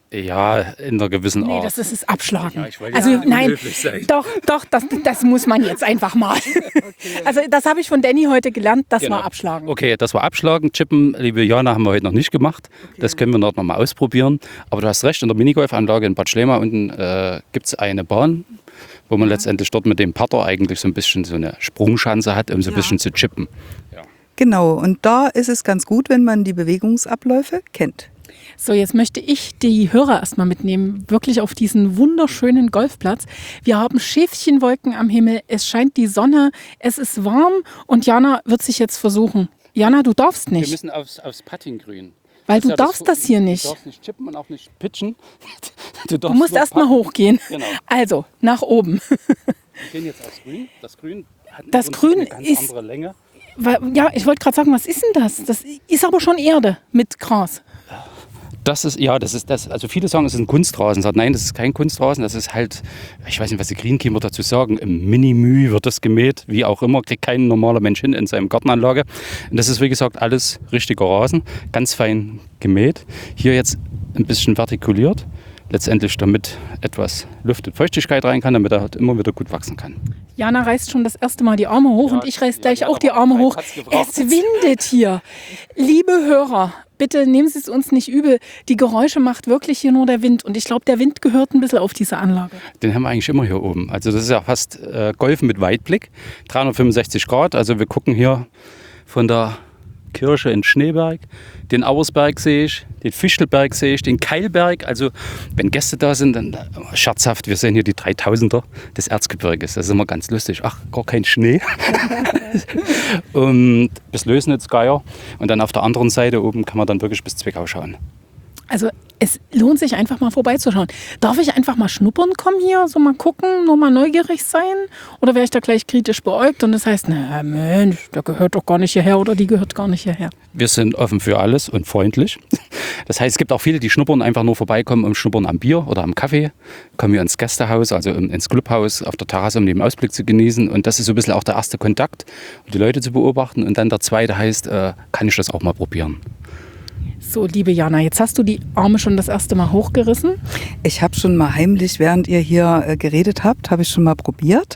Ja, in einer gewissen Nee, Art. das ist es Abschlagen. Ja, ich wollte also ja nicht nein, unhöflich sein. doch, doch, das, das muss man jetzt einfach mal. Also das habe ich von Danny heute gelernt, das Genau. war Abschlagen. Okay, das war Abschlagen. Chippen, liebe Jana, haben wir heute noch nicht gemacht. Das können wir noch mal ausprobieren. Aber du hast recht, in der Minigolfanlage in Bad Schlema unten äh, gibt es eine Bahn, wo man letztendlich dort mit dem Putter eigentlich so ein bisschen so eine Sprungschanze hat, um so ein Ja. bisschen zu chippen. Ja. Genau, und da ist es ganz gut, wenn man die Bewegungsabläufe kennt. So, jetzt möchte ich die Hörer erstmal mitnehmen, wirklich auf diesen wunderschönen Golfplatz. Wir haben Schäfchenwolken am Himmel, es scheint die Sonne, es ist warm und Jana wird sich jetzt versuchen. Jana, du darfst Wir nicht, müssen aufs, aufs Puttinggrün. weil Das du ist ja darfst das hier nicht. Du darfst nicht chippen und auch nicht pitchen. Du, Du musst erst mal hochgehen. Genau. Also, nach oben. Wir gehen jetzt aufs Grün. Das Grün hat Das im Prinzip Grün eine ganz ist- andere Länge. Weil- Ja, ich wollte gerade sagen, was ist denn das? Das ist aber schon Erde mit Gras. Das ist, ja, das ist das. Also viele sagen, es ist ein Kunstrasen. Sagt, nein, das ist kein Kunstrasen. Das ist halt, ich weiß nicht, was die Greenkeeper dazu sagen. Im Mini-Müh wird das gemäht, wie auch immer. Kriegt kein normaler Mensch hin in seinem Gartenanlage. Und das ist, wie gesagt, alles richtiger Rasen. Ganz fein gemäht. Hier jetzt ein bisschen vertikuliert. Letztendlich, damit etwas Luft und Feuchtigkeit rein kann, damit er halt immer wieder gut wachsen kann. Jana reißt schon das erste Mal die Arme hoch Ja, und ich reiß ja, gleich ja, auch die aber Arme Zeit hoch. hat's gebraucht. Es windet hier. Liebe Hörer, bitte nehmen Sie es uns nicht übel. Die Geräusche macht wirklich hier nur der Wind. Und ich glaube, der Wind gehört ein bisschen auf diese Anlage. Den haben wir eigentlich immer hier oben. Also das ist ja fast äh, Golfen mit Weitblick. dreihundertfünfundsechzig Grad. Also wir gucken hier von der Kirche in Schneeberg. Den Auersberg sehe ich, den Fichtelberg sehe ich, den Keilberg. Also wenn Gäste da sind, dann äh, scherzhaft, wir sehen hier die dreitausender des Erzgebirges. Das ist immer ganz lustig. Ach, gar kein Schnee. Und bis Lösnitz-Geier. Und dann auf der anderen Seite oben kann man dann wirklich bis Zwickau schauen. Also es lohnt sich einfach mal vorbeizuschauen. Darf ich einfach mal schnuppern kommen hier, so mal gucken, nur mal neugierig sein? Oder wäre ich da gleich kritisch beäugt und das heißt, na Mensch, der gehört doch gar nicht hierher oder die gehört gar nicht hierher. Wir sind offen für alles und freundlich. Das heißt, es gibt auch viele, die schnuppern, einfach nur vorbeikommen, um schnuppern am Bier oder am Kaffee. Kommen wir ins Gästehaus, also ins Clubhaus, auf der Terrasse, um den Ausblick zu genießen. Und das ist so ein bisschen auch der erste Kontakt, um die Leute zu beobachten. Und dann der zweite heißt, äh, kann ich das auch mal probieren? So, liebe Jana, jetzt hast du die Arme schon das erste Mal hochgerissen. Ich habe schon mal heimlich, während ihr hier äh, geredet habt, habe ich schon mal probiert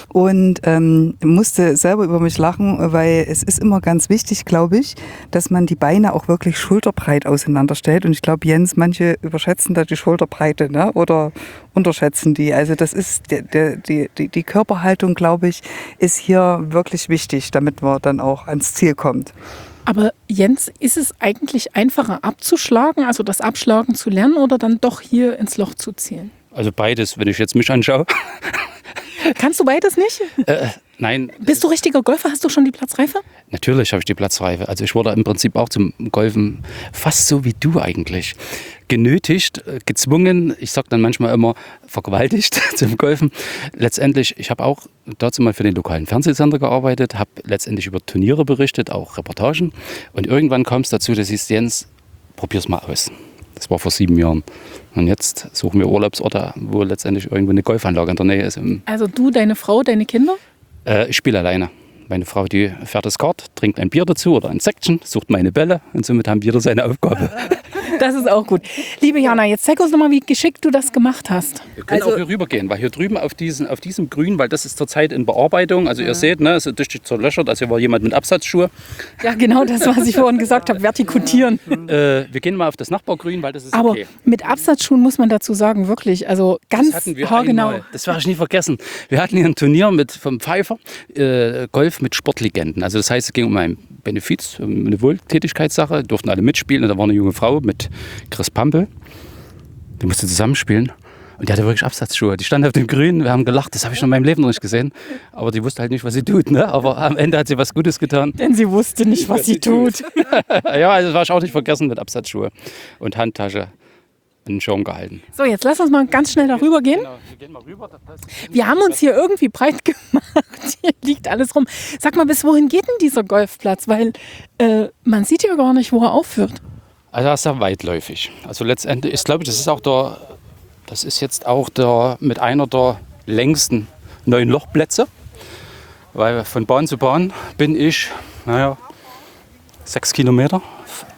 und ähm, musste selber über mich lachen, weil es ist immer ganz wichtig, glaube ich, dass man die Beine auch wirklich schulterbreit auseinanderstellt. Und ich glaube, Jens, manche überschätzen da die Schulterbreite, ne? Oder unterschätzen die. Also das ist der, der, die, die, die Körperhaltung, glaube ich, ist hier wirklich wichtig, damit man dann auch ans Ziel kommt. Aber Jens, ist es eigentlich einfacher abzuschlagen, also das Abschlagen zu lernen oder dann doch hier ins Loch zu zielen? Also beides, wenn ich jetzt mich anschaue. Kannst du beides nicht? Äh, nein, Bist du richtiger Golfer? Hast du schon die Platzreife? natürlich habe ich die Platzreife. Also ich wurde im Prinzip auch zum Golfen fast so wie du eigentlich. Genötigt, äh, gezwungen, ich sage dann manchmal immer vergewaltigt zum Golfen. Letztendlich, ich habe auch dazu mal für den lokalen Fernsehsender gearbeitet, habe letztendlich über Turniere berichtet, auch Reportagen. Und irgendwann kam es dazu, dass ich Jens, probier's mal aus. Das war vor sieben Jahren. Und jetzt suchen wir Urlaubsorte, wo letztendlich irgendwo eine Golfanlage in der Nähe ist. Also du, deine Frau, deine Kinder? Äh, ich spiele alleine. Meine Frau, die fährt das Kart, trinkt ein Bier dazu oder ein Säckchen, sucht meine Bälle und somit haben jeder seine Aufgabe. Das ist auch gut. Liebe Jana, jetzt zeig uns nochmal, wie geschickt du das gemacht hast. Wir können Also- auch hier rübergehen, weil hier drüben auf, diesen, auf diesem Grün, weil das ist zurzeit in Bearbeitung, also ihr seht, ne, es ist richtig zerlöchert, also hier war jemand mit Absatzschuhe. Ja, genau das, was ich vorhin gesagt habe, vertikutieren. Äh, wir gehen mal auf das Nachbargrün, weil das ist Aber okay. mit Absatzschuhen muss man dazu sagen, wirklich, also ganz Das hatten wir haargenau. einmal. Das werde ich nie vergessen. Wir hatten hier ein Turnier mit vom Pfeiffer, äh, Golf mit Sportlegenden. Also das heißt, es ging um ein Benefiz, um eine Wohltätigkeitssache, durften alle mitspielen. Und da war eine junge Frau mit Chris Pampel, die musste zusammenspielen. Und die hatte wirklich Absatzschuhe. Die stand auf dem Grün, wir haben gelacht, das habe ich noch in meinem Leben noch nicht gesehen. Aber die wusste halt nicht, was sie tut. Ne? Aber am Ende hat sie was Gutes getan. Denn sie wusste nicht, was sie tut. Ja, also das war ich auch nicht vergessen mit Absatzschuhe und Handtasche in den Schirm gehalten. So, jetzt lass uns mal ganz schnell darüber gehen. Genau, wir gehen mal rüber. Wir haben uns hier irgendwie breit gemacht. Hier liegt alles rum. Sag mal, bis wohin geht denn dieser Golfplatz? Weil äh, man sieht ja gar nicht, wo er aufhört. Also das ist ja weitläufig. Also letztendlich, ich glaube, das ist auch der, das ist jetzt auch der mit einer der längsten neuen Lochplätze. Weil von Bahn zu Bahn bin ich, naja, sechs Kilometer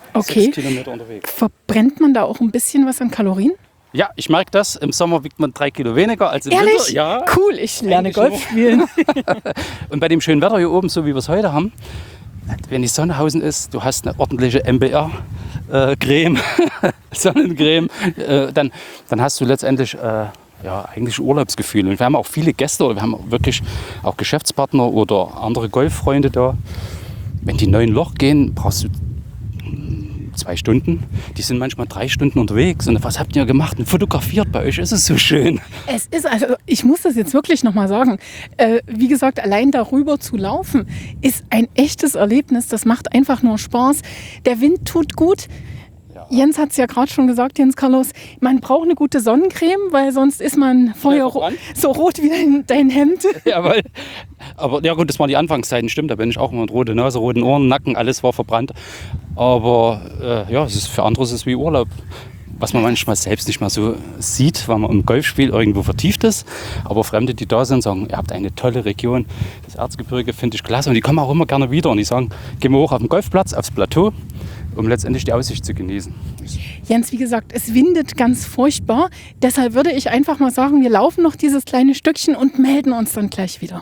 Okay. Sechs Kilometer unterwegs. Verbrennt man da auch ein bisschen was an Kalorien? Ja, ich merke das. Im Sommer wiegt man drei Kilo weniger als im Ehrlich? Winter. Ja. Cool, ich lerne Eigentlich Golf nur. spielen. Und bei dem schönen Wetter hier oben, so wie wir es heute haben, wenn die Sonne draußen ist, du hast eine ordentliche M B R-Creme, äh, Sonnencreme, äh, dann, dann hast du letztendlich äh, ja, eigentlich Urlaubsgefühl. Und wir haben auch viele Gäste oder wir haben wirklich auch Geschäftspartner oder andere Golffreunde da. Wenn die neun Loch gehen, brauchst du zwei Stunden. Die sind manchmal drei Stunden unterwegs. Und was habt ihr gemacht? Und fotografiert, bei euch ist es so schön. Es ist, also ich muss das jetzt wirklich nochmal sagen, äh, wie gesagt, allein darüber zu laufen, ist ein echtes Erlebnis. Das macht einfach nur Spaß. Der Wind tut gut. Jens hat es ja gerade schon gesagt, Jens Carlos, man braucht eine gute Sonnencreme, weil sonst ist man feuerrot, so rot wie dein, dein Hemd. Jawohl. Aber ja gut, das waren die Anfangszeiten, stimmt. Da bin ich auch immer mit rote Nase, roten Ohren, Nacken, alles war verbrannt. Aber äh, ja, es ist, für andere ist es wie Urlaub. Was man manchmal selbst nicht mal so sieht, weil man im Golfspiel irgendwo vertieft ist. Aber Fremde, die da sind, sagen, ihr habt eine tolle Region. Das Erzgebirge finde ich klasse. Und die kommen auch immer gerne wieder. Und die sagen, gehen wir hoch auf den Golfplatz, aufs Plateau, um letztendlich die Aussicht zu genießen. Jens, wie gesagt, es windet ganz furchtbar. Deshalb würde ich einfach mal sagen, wir laufen noch dieses kleine Stückchen und melden uns dann gleich wieder.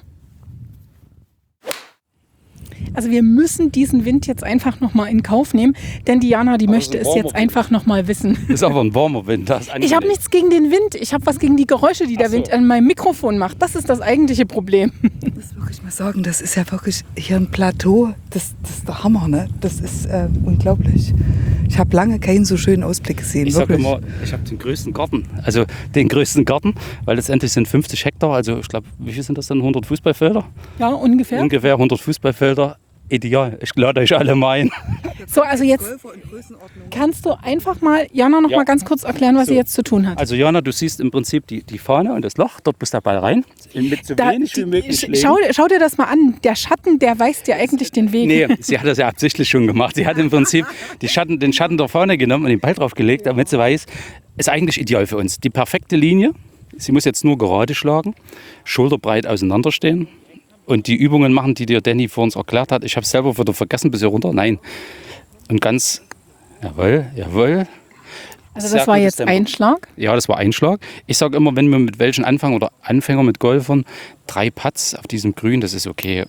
Also wir müssen diesen Wind jetzt einfach nochmal in Kauf nehmen, denn Diana, die Aber möchte es es ist ein jetzt warmer einfach nochmal wissen. Das ist aber ein warmer Wind. Das ist Ich angenehm. habe nichts gegen den Wind, ich habe was gegen die Geräusche, die der Ach so. Wind an meinem Mikrofon macht. Das ist das eigentliche Problem. Ich muss wirklich mal sagen, das ist ja wirklich hier ein Plateau, das, das ist der Hammer, ne? Das ist äh, unglaublich. Ich habe lange keinen so schönen Ausblick gesehen, Ich sage wirklich. immer, ich habe den größten Garten, also den größten Garten, weil letztendlich sind fünfzig Hektar, also ich glaube, wie viel sind das dann, hundert Fußballfelder? Ja, ungefähr. Ungefähr hundert Fußballfelder, ideal. Ich lade euch alle mal ein. So, also jetzt Golfer in Größenordnung. kannst du einfach mal Jana noch Ja. mal ganz kurz erklären, was So. sie jetzt zu tun hat. Also Jana, du siehst im Prinzip die, die Fahne und das Loch, dort muss der Ball rein, mit so Da, wenig wie die, möglich sch- Schlägen. schau, schau dir das mal an. Der Schatten, der weist dir eigentlich den Weg. Nee, sie hat das ja absichtlich schon gemacht. Sie hat im Prinzip die Schatten, den Schatten der Fahne genommen und den Ball drauf gelegt, damit sie weiß, ist eigentlich ideal für uns. Die perfekte Linie, sie muss jetzt nur gerade schlagen, schulterbreit auseinanderstehen und die Übungen machen, die dir Danny vor uns erklärt hat. Ich habe es selber wieder vergessen, bis hier runter. Nein. Und ganz, jawohl, jawohl. Also Sehr das war gutes jetzt Tempo. Einschlag. Ja, das war Einschlag. Ich sage immer, wenn wir mit welchen anfangen oder Anfänger mit Golfern, drei Putts auf diesem Grün, das ist okay.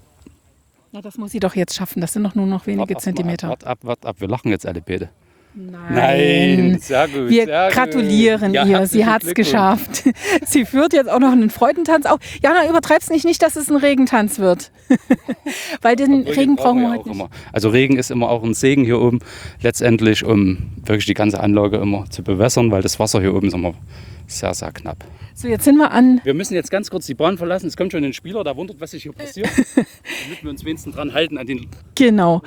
Na, das muss sie doch jetzt schaffen. Das sind doch nur noch wenige Wart erst mal Zentimeter. ab, Wart ab, wart ab. Wir lachen jetzt alle beide. Nein. sehr gut. Wir sehr gratulieren gut. Ja, ihr. Sie herzlichen hat es Glückwunsch. geschafft. Sie führt jetzt auch noch einen Freudentanz auf. Jana, übertreib's nicht, nicht, dass es ein Regentanz wird. Weil den Obwohl, Regen den brauchen wir ja heute auch nicht. immer. Also Regen ist immer auch ein Segen hier oben, letztendlich, um wirklich die ganze Anlage immer zu bewässern, weil das Wasser hier oben ist immer sehr, sehr knapp. So, jetzt sind wir an. Wir müssen jetzt ganz kurz die Bahn verlassen. Es kommt schon ein Spieler, der wundert, was sich hier passiert. Damit wir uns wenigstens dran halten an den... Genau.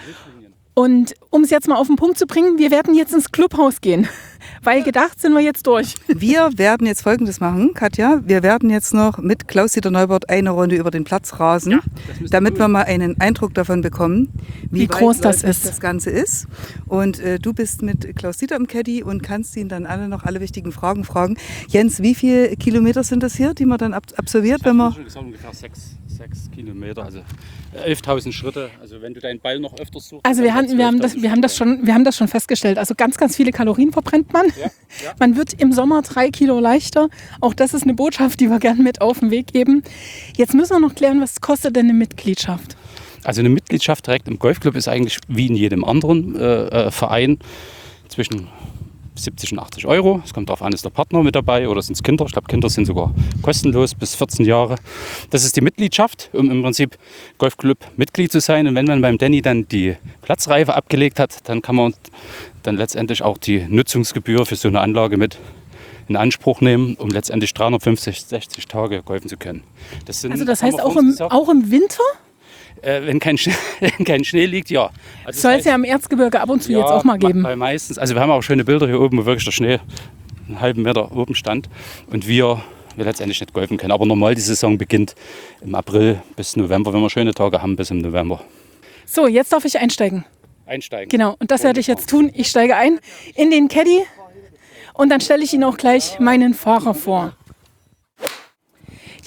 Und um es jetzt mal auf den Punkt zu bringen, wir werden jetzt ins Clubhaus gehen. Weil gedacht sind wir jetzt durch. Wir werden jetzt Folgendes machen, Katja. Wir werden jetzt noch mit Klaus-Dieter Neubert eine Runde über den Platz rasen, Ja, das müssen damit wir wir tun. mal einen Eindruck davon bekommen, wie, Wie groß weit das läufig ist. das Ganze ist. Und äh, du bist mit Klaus-Dieter im Caddy und kannst ihn dann alle noch alle wichtigen Fragen fragen. Jens, wie viele Kilometer sind das hier, die man dann ab absolviert, wenn man... Ich habe schon gesagt, ungefähr sechs, sechs Kilometer, also elftausend Schritte. Also wenn du deinen Ball noch öfters suchst... Also wir haben, wir, haben das, wir, haben das schon, wir haben das schon festgestellt. Also ganz, ganz viele Kalorien verbrennt man. Ja, ja. Man wird im Sommer drei Kilo leichter. Auch das ist eine Botschaft, die wir gerne mit auf den Weg geben. Jetzt müssen wir noch klären, was kostet denn eine Mitgliedschaft? Also eine Mitgliedschaft direkt im Golfclub ist eigentlich wie in jedem anderen äh, äh, Verein zwischen siebzig und achtzig Euro. Es kommt darauf an, ist der Partner mit dabei oder sind es Kinder. Ich glaube, Kinder sind sogar kostenlos bis vierzehn Jahre. Das ist die Mitgliedschaft, um im Prinzip Golfclub-Mitglied zu sein. Und wenn man beim Danny dann die Platzreife abgelegt hat, dann kann man dann letztendlich auch die Nutzungsgebühr für so eine Anlage mit in Anspruch nehmen, um letztendlich dreihundertfünfzig, sechzig Tage golfen zu können. Das sind, Also das haben heißt wir auch vor uns im, gesagt, auch im Winter äh, wenn, kein Schnee, wenn kein Schnee liegt, ja. Also soll das es ja heißt- im Erzgebirge ab und zu ja, jetzt auch mal geben. Weil meistens, also wir haben auch schöne Bilder hier oben, wo wirklich der Schnee einen halben Meter oben stand und wir, wir letztendlich nicht golfen können. Aber normal die Saison beginnt im April bis November, wenn wir schöne Tage haben, bis im November. So, jetzt darf ich einsteigen. Einsteigen. Genau, und das werde ich jetzt tun. Ich steige ein in den Caddy und dann stelle ich Ihnen auch gleich meinen Fahrer vor.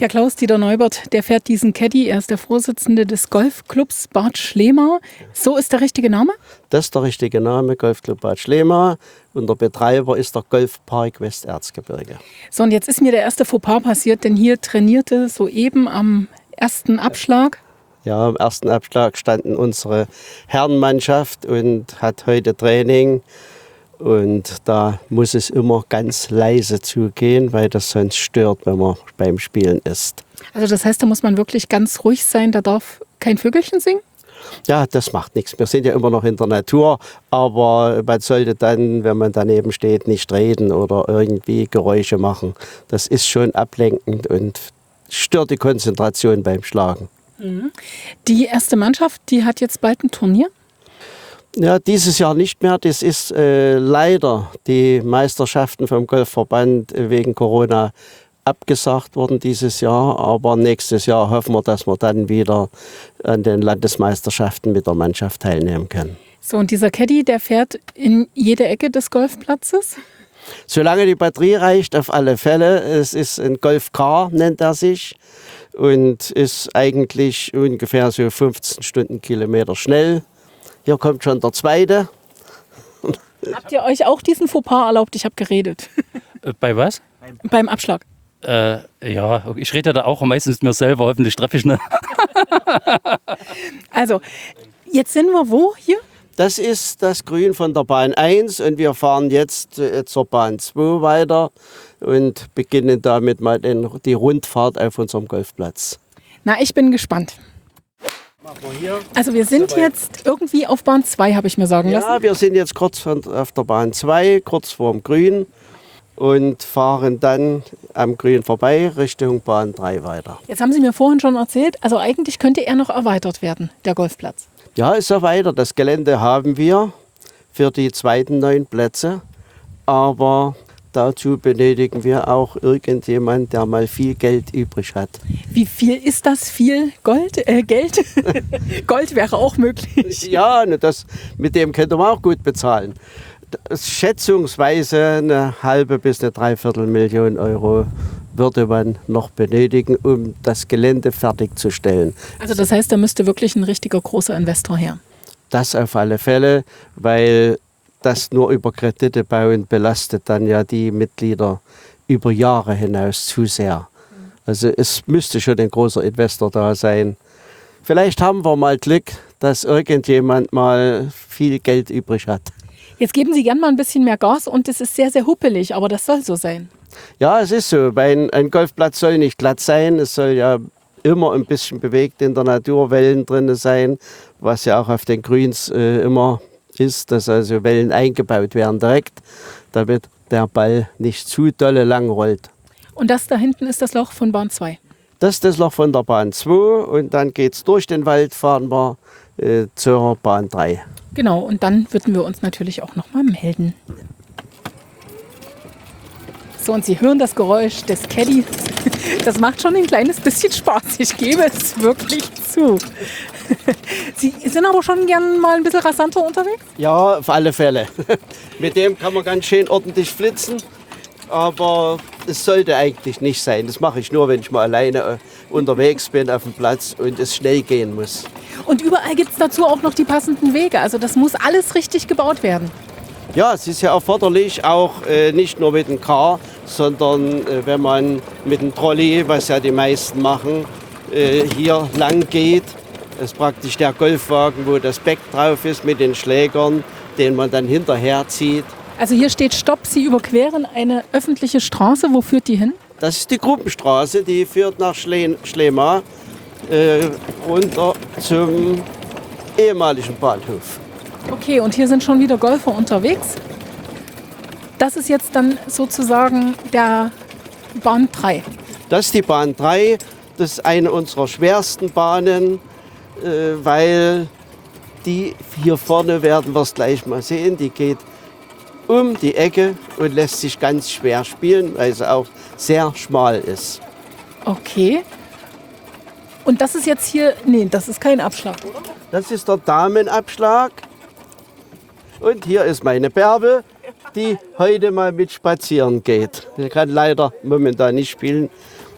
Der Klaus-Dieter Neubert, der fährt diesen Caddy. Er ist der Vorsitzende des Golfclubs Bad Schlema. So ist der richtige Name? Das ist der richtige Name, Golfclub Bad Schlema. Und der Betreiber ist der Golfpark Westerzgebirge. So, und jetzt ist mir der erste Fauxpas passiert, denn hier trainierte soeben am ersten Abschlag. Ja, am ersten Abschlag standen unsere Herrenmannschaft und hat heute Training. Und da muss es immer ganz leise zugehen, weil das sonst stört, wenn man beim Spielen ist. Also das heißt, da muss man wirklich ganz ruhig sein, da darf kein Vögelchen singen? Ja, das macht nichts. Wir sind ja immer noch in der Natur, aber man sollte dann, wenn man daneben steht, nicht reden oder irgendwie Geräusche machen. Das ist schon ablenkend und stört die Konzentration beim Schlagen. Die erste Mannschaft, die hat jetzt bald ein Turnier? Ja, dieses Jahr nicht mehr. Das ist äh, leider die Meisterschaften vom Golfverband wegen Corona abgesagt worden dieses Jahr. Aber nächstes Jahr hoffen wir, dass wir dann wieder an den Landesmeisterschaften mit der Mannschaft teilnehmen können. So, und dieser Caddy, der fährt in jede Ecke des Golfplatzes? Solange die Batterie reicht, auf alle Fälle. Es ist ein Golf-Car, nennt er sich. Und ist eigentlich ungefähr so fünfzehn Stundenkilometer schnell. Hier kommt schon der zweite. Habt ihr euch auch diesen Fauxpas erlaubt? Ich habe geredet. Äh, Bei was? Beim Abschlag. Äh, ja, ich rede da auch meistens mir selber, hoffentlich treffe ich ne. Also, jetzt sind wir wo hier? Das ist das Grün von der Bahn eins und wir fahren jetzt äh, zur Bahn zwei weiter und beginnen damit mal den, die Rundfahrt auf unserem Golfplatz. Na, ich bin gespannt. Also wir sind jetzt irgendwie auf Bahn zwei, habe ich mir sagen lassen. Ja, wir sind jetzt kurz von, auf der Bahn zwei, kurz vorm Grün und fahren dann am Grün vorbei Richtung Bahn drei weiter. Jetzt haben Sie mir vorhin schon erzählt, also eigentlich könnte er noch erweitert werden, der Golfplatz. Ja, ist so weiter. Das Gelände haben wir für die zweiten neun Plätze, aber dazu benötigen wir auch irgendjemand, der mal viel Geld übrig hat. Wie viel ist das? Viel Gold? Äh, Geld? Gold wäre auch möglich. Ja, ne, das, mit dem könnte man auch gut bezahlen. Das, schätzungsweise eine halbe bis eine Dreiviertelmillion Euro würde man noch benötigen, um das Gelände fertigzustellen. Also das heißt, da müsste wirklich ein richtiger großer Investor her. Das auf alle Fälle, weil das nur über Kredite bauen belastet dann ja die Mitglieder über Jahre hinaus zu sehr. Also es müsste schon ein großer Investor da sein. Vielleicht haben wir mal Glück, dass irgendjemand mal viel Geld übrig hat. Jetzt geben Sie gern mal ein bisschen mehr Gas und es ist sehr, sehr huppelig, aber das soll so sein. Ja, es ist so. Ein, ein Golfplatz soll nicht glatt sein. Es soll ja immer ein bisschen bewegt in der Natur, Wellen drin sein, was ja auch auf den Grüns äh, immer ist, dass also Wellen eingebaut werden direkt, damit der Ball nicht zu dolle lang rollt. Und das da hinten ist das Loch von Bahn zwei? Das ist das Loch von der Bahn zwei und dann geht es durch den Wald, fahren wir äh, zur Bahn drei. Genau, und dann würden wir uns natürlich auch noch mal melden. So, und Sie hören das Geräusch des Caddies. Das macht schon ein kleines bisschen Spaß, ich gebe es wirklich zu. Sie sind aber schon gern mal ein bisschen rasanter unterwegs? Ja, auf alle Fälle. Mit dem kann man ganz schön ordentlich flitzen, aber es sollte eigentlich nicht sein. Das mache ich nur, wenn ich mal alleine unterwegs bin auf dem Platz und es schnell gehen muss. Und überall gibt es dazu auch noch die passenden Wege. Also das muss alles richtig gebaut werden. Ja, es ist ja erforderlich, auch äh, nicht nur mit dem Car, sondern äh, wenn man mit dem Trolley, was ja die meisten machen, äh, hier lang geht. Das ist praktisch der Golfwagen, wo das Beck drauf ist mit den Schlägern, den man dann hinterher zieht. Also hier steht Stopp, Sie überqueren eine öffentliche Straße. Wo führt die hin? Das ist die Gruppenstraße, die führt nach Schle Schlema äh, runter zum ehemaligen Bahnhof. Okay, und hier sind schon wieder Golfer unterwegs. Das ist jetzt dann sozusagen der Bahn drei. Das ist die Bahn drei. Das ist eine unserer schwersten Bahnen, äh, weil die hier vorne, werden wir es gleich mal sehen, die geht um die Ecke und lässt sich ganz schwer spielen, weil sie auch sehr schmal ist. Okay. Und das ist jetzt hier, nee, das ist kein Abschlag, oder? Das ist der Damenabschlag. Und hier ist meine Bärbel, die heute mal mit spazieren geht. Die kann leider momentan nicht spielen,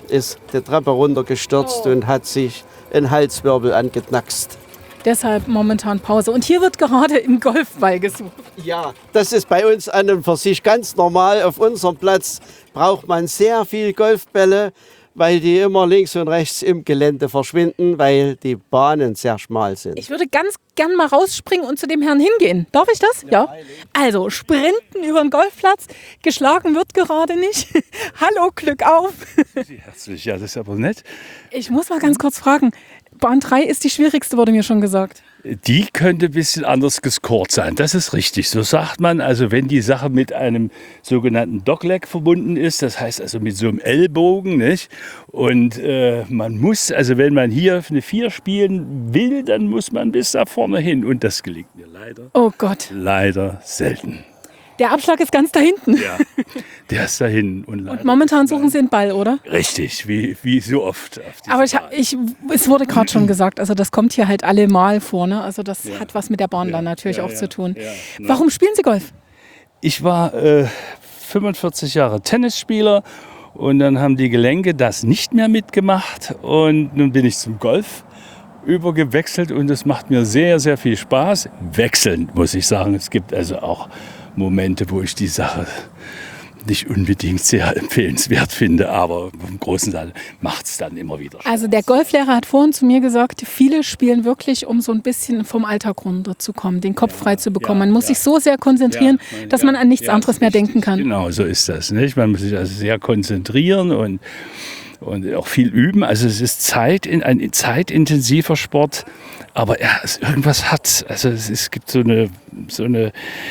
ist die Treppe runtergestürzt Oh. und hat sich einen Halswirbel angeknackst. Deshalb momentan Pause. Und hier wird gerade im Golfball gesucht. Ja, das ist bei uns an und für sich ganz normal. Auf unserem Platz braucht man sehr viel Golfbälle, weil die immer links und rechts im Gelände verschwinden, weil die Bahnen sehr schmal sind. Ich würde ganz gern mal rausspringen und zu dem Herrn hingehen. Darf ich das? Ja. Also, sprinten über den Golfplatz. Geschlagen wird gerade nicht. Hallo, Glück auf. Herzlich, ja, das ist aber nett. Ich muss mal ganz kurz fragen. Bahn drei ist die schwierigste, wurde mir schon gesagt. Die könnte ein bisschen anders gescored sein. Das ist richtig. So sagt man, also wenn die Sache mit einem sogenannten Dogleg verbunden ist, das heißt also mit so einem Ellbogen, nicht? Und äh, man muss, also wenn man hier eine vier spielen will, dann muss man bis da vorne hin. Und das gelingt mir leider, Oh Gott. leider selten. Der Abschlag ist ganz da hinten. Ja, der ist dahin. Und, leider Und momentan suchen Sie einen Ball, oder? Richtig, wie, wie so oft. Auf dieser Aber ich, Bahn. ich, es wurde gerade schon gesagt, also das kommt hier halt alle Mal vor. Ne? Also das hat was mit der Bahn dann natürlich ja, auch ja, zu tun. ja, ne. Warum spielen Sie Golf? Ich war äh, fünfundvierzig Jahre Tennisspieler und dann haben die Gelenke das nicht mehr mitgemacht und nun bin ich zum Golf übergewechselt und es macht mir sehr, sehr viel Spaß. Wechselnd, muss ich sagen. Es gibt also auch Momente, wo ich die Sache nicht unbedingt sehr empfehlenswert finde, aber im Großen und Ganzen macht es dann immer wieder Spaß. Also der Golflehrer hat vorhin zu mir gesagt, viele spielen wirklich, um so ein bisschen vom Alltag runterzukommen, den Kopf frei zu bekommen. Man muss sich so sehr konzentrieren, Ja, dass ja, man an nichts ja, anderes mehr richtig. denken kann. Genau, so ist das. Nicht? Man muss sich also sehr konzentrieren und, und auch viel üben. Also es ist Zeit, ein zeitintensiver Sport, aber ja, es irgendwas hat. Also es, es gibt so eine, so eine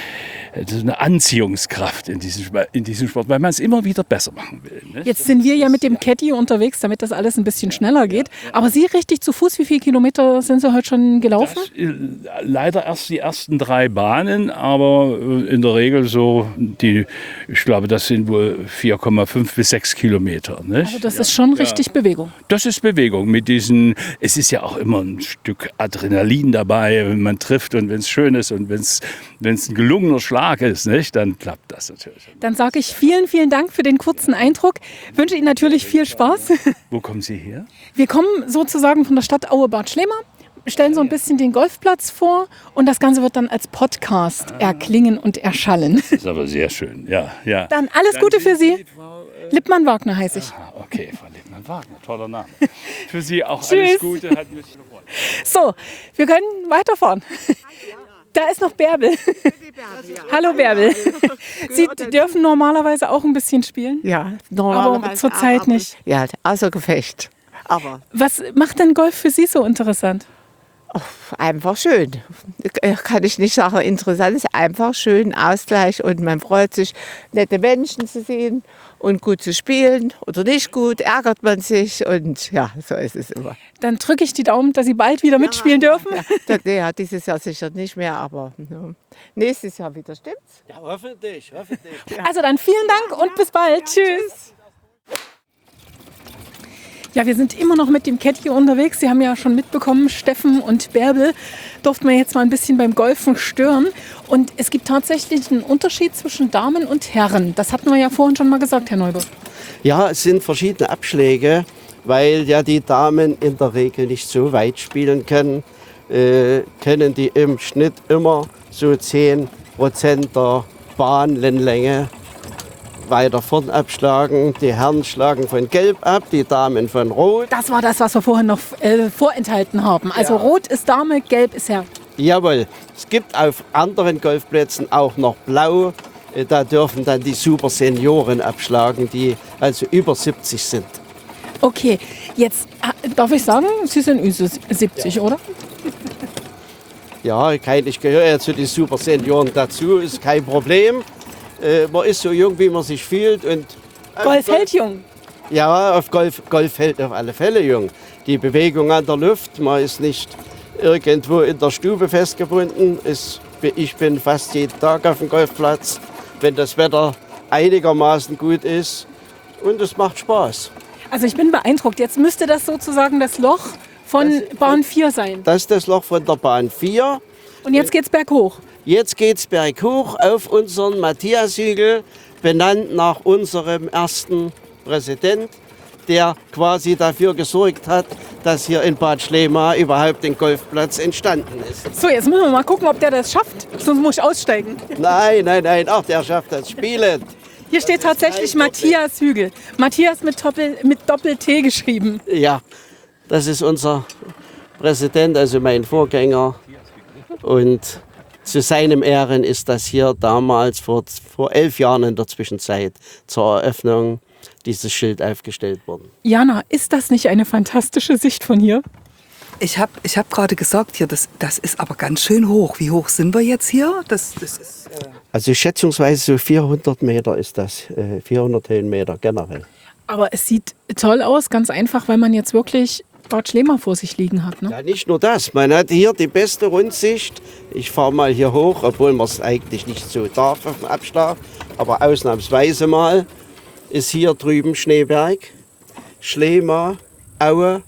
so eine Anziehungskraft in diesem, in diesem Sport, weil man es immer wieder besser machen will. Nicht? Jetzt sind wir ja mit dem Caddy unterwegs, damit das alles ein bisschen schneller geht. Aber Sie richtig zu Fuß, wie viele Kilometer sind Sie heute schon gelaufen? Das, äh, leider erst die ersten drei Bahnen, aber äh, in der Regel so die, ich glaube, das sind wohl vier Komma fünf bis sechs Kilometer. Nicht? Also das ist schon richtig Bewegung. Das ist Bewegung mit diesen, es ist ja auch immer ein Stück Adrenalin dabei, wenn man trifft und wenn es schön ist und wenn es ein gelungener Schlag ist, nicht, dann klappt das natürlich. Dann sage ich vielen, vielen Dank für den kurzen Eindruck. Wünsche Ihnen natürlich viel Spaß. Wo kommen Sie her? Wir kommen sozusagen von der Stadt Aue-Bad Schlema, stellen so ein bisschen den Golfplatz vor und das Ganze wird dann als Podcast erklingen und erschallen. Das ist aber sehr schön, ja. ja. Dann alles Gute für Sie. die Frau, Lippmann-Wagner heiße ich. Ah, okay, Frau Lippmann-Wagner, toller Name. Für Sie auch Tschüss. alles Gute, hat mich gefreut. So, wir können weiterfahren. Da ist noch Bärbel. Hallo Bärbel. Sie dürfen normalerweise auch ein bisschen spielen. Ja, normalerweise. Aber zurzeit aber- nicht. Ja, außer Gefecht. Aber Was macht denn Golf für Sie so interessant? einfach schön. Kann ich nicht sagen, interessant ist einfach schön, Ausgleich und man freut sich, nette Menschen zu sehen und gut zu spielen oder nicht gut, ärgert man sich und ja, so ist es immer. Dann drücke ich die Daumen, dass Sie bald wieder mitspielen dürfen. Ja, das, ja, dieses Jahr sicher nicht mehr, aber ja, nächstes Jahr wieder, stimmt's? Ja, hoffentlich, hoffentlich. Also dann vielen Dank und bis bald. Tschüss. Ja, wir sind immer noch mit dem Caddy unterwegs. Sie haben ja schon mitbekommen, Steffen und Bärbel durften wir jetzt mal ein bisschen beim Golfen stören. Und es gibt tatsächlich einen Unterschied zwischen Damen und Herren. Das hatten wir ja vorhin schon mal gesagt, Herr Neubert. Ja, es sind verschiedene Abschläge, weil ja die Damen in der Regel nicht so weit spielen können. Äh, können die im Schnitt immer so zehn Prozent der Bahnlänge weiter vorn abschlagen. Die Herren schlagen von Gelb ab, die Damen von Rot. Das war das, was wir vorhin noch äh, vorenthalten haben. Also Rot ist Dame, Gelb ist Herr. Jawohl, es gibt auf anderen Golfplätzen auch noch Blau. Äh, Da dürfen dann die Super Senioren abschlagen, die also über siebzig sind. Okay, jetzt äh, darf ich sagen, Sie sind Ü siebzig, oder? Ja, kein- ich gehöre ja zu den Super Senioren dazu, ist kein Problem. Äh, man ist so jung, wie man sich fühlt. Und auf Golf hält jung. Ja, auf Golf, Golf hält auf alle Fälle jung. Die Bewegung an der Luft, man ist nicht irgendwo in der Stube festgebunden. Ist, ich bin fast jeden Tag auf dem Golfplatz, wenn das Wetter einigermaßen gut ist. Und es macht Spaß. Also ich bin beeindruckt. Jetzt müsste das sozusagen das Loch von Bahn vier sein. Das ist das Loch von der Bahn vier. Und jetzt geht's berghoch. Jetzt geht's berghoch auf unseren Matthias-Hügel, benannt nach unserem ersten Präsident, der quasi dafür gesorgt hat, dass hier in Bad Schlema überhaupt ein Golfplatz entstanden ist. So, jetzt müssen wir mal gucken, ob der das schafft. Sonst muss ich aussteigen. Nein, nein, nein, ach, der schafft das Spielen. Hier steht tatsächlich Matthias Hügel. Matthias mit Doppel, mit Doppel-T geschrieben. Ja, das ist unser Präsident, also mein Vorgänger. Und zu seinem Ehren ist das hier damals vor, vor elf Jahren in der Zwischenzeit zur Eröffnung dieses Schild aufgestellt worden. Jana, ist das nicht eine fantastische Sicht von hier? Ich habe ich hab gerade gesagt, hier, das, das ist aber ganz schön hoch. Wie hoch sind wir jetzt hier? Das, das ist, äh Also schätzungsweise so vierhundert Meter ist das, äh, vierhundert Höhenmeter generell. Aber es sieht toll aus, ganz einfach, weil man jetzt wirklich Bad Schlema vor sich liegen hat. Ne? Ja, nicht nur das, man hat hier die beste Rundsicht. Ich fahre mal hier hoch, obwohl man es eigentlich nicht so darf auf dem Abschlag, aber ausnahmsweise mal ist hier drüben Schneeberg, Schlema, Aue,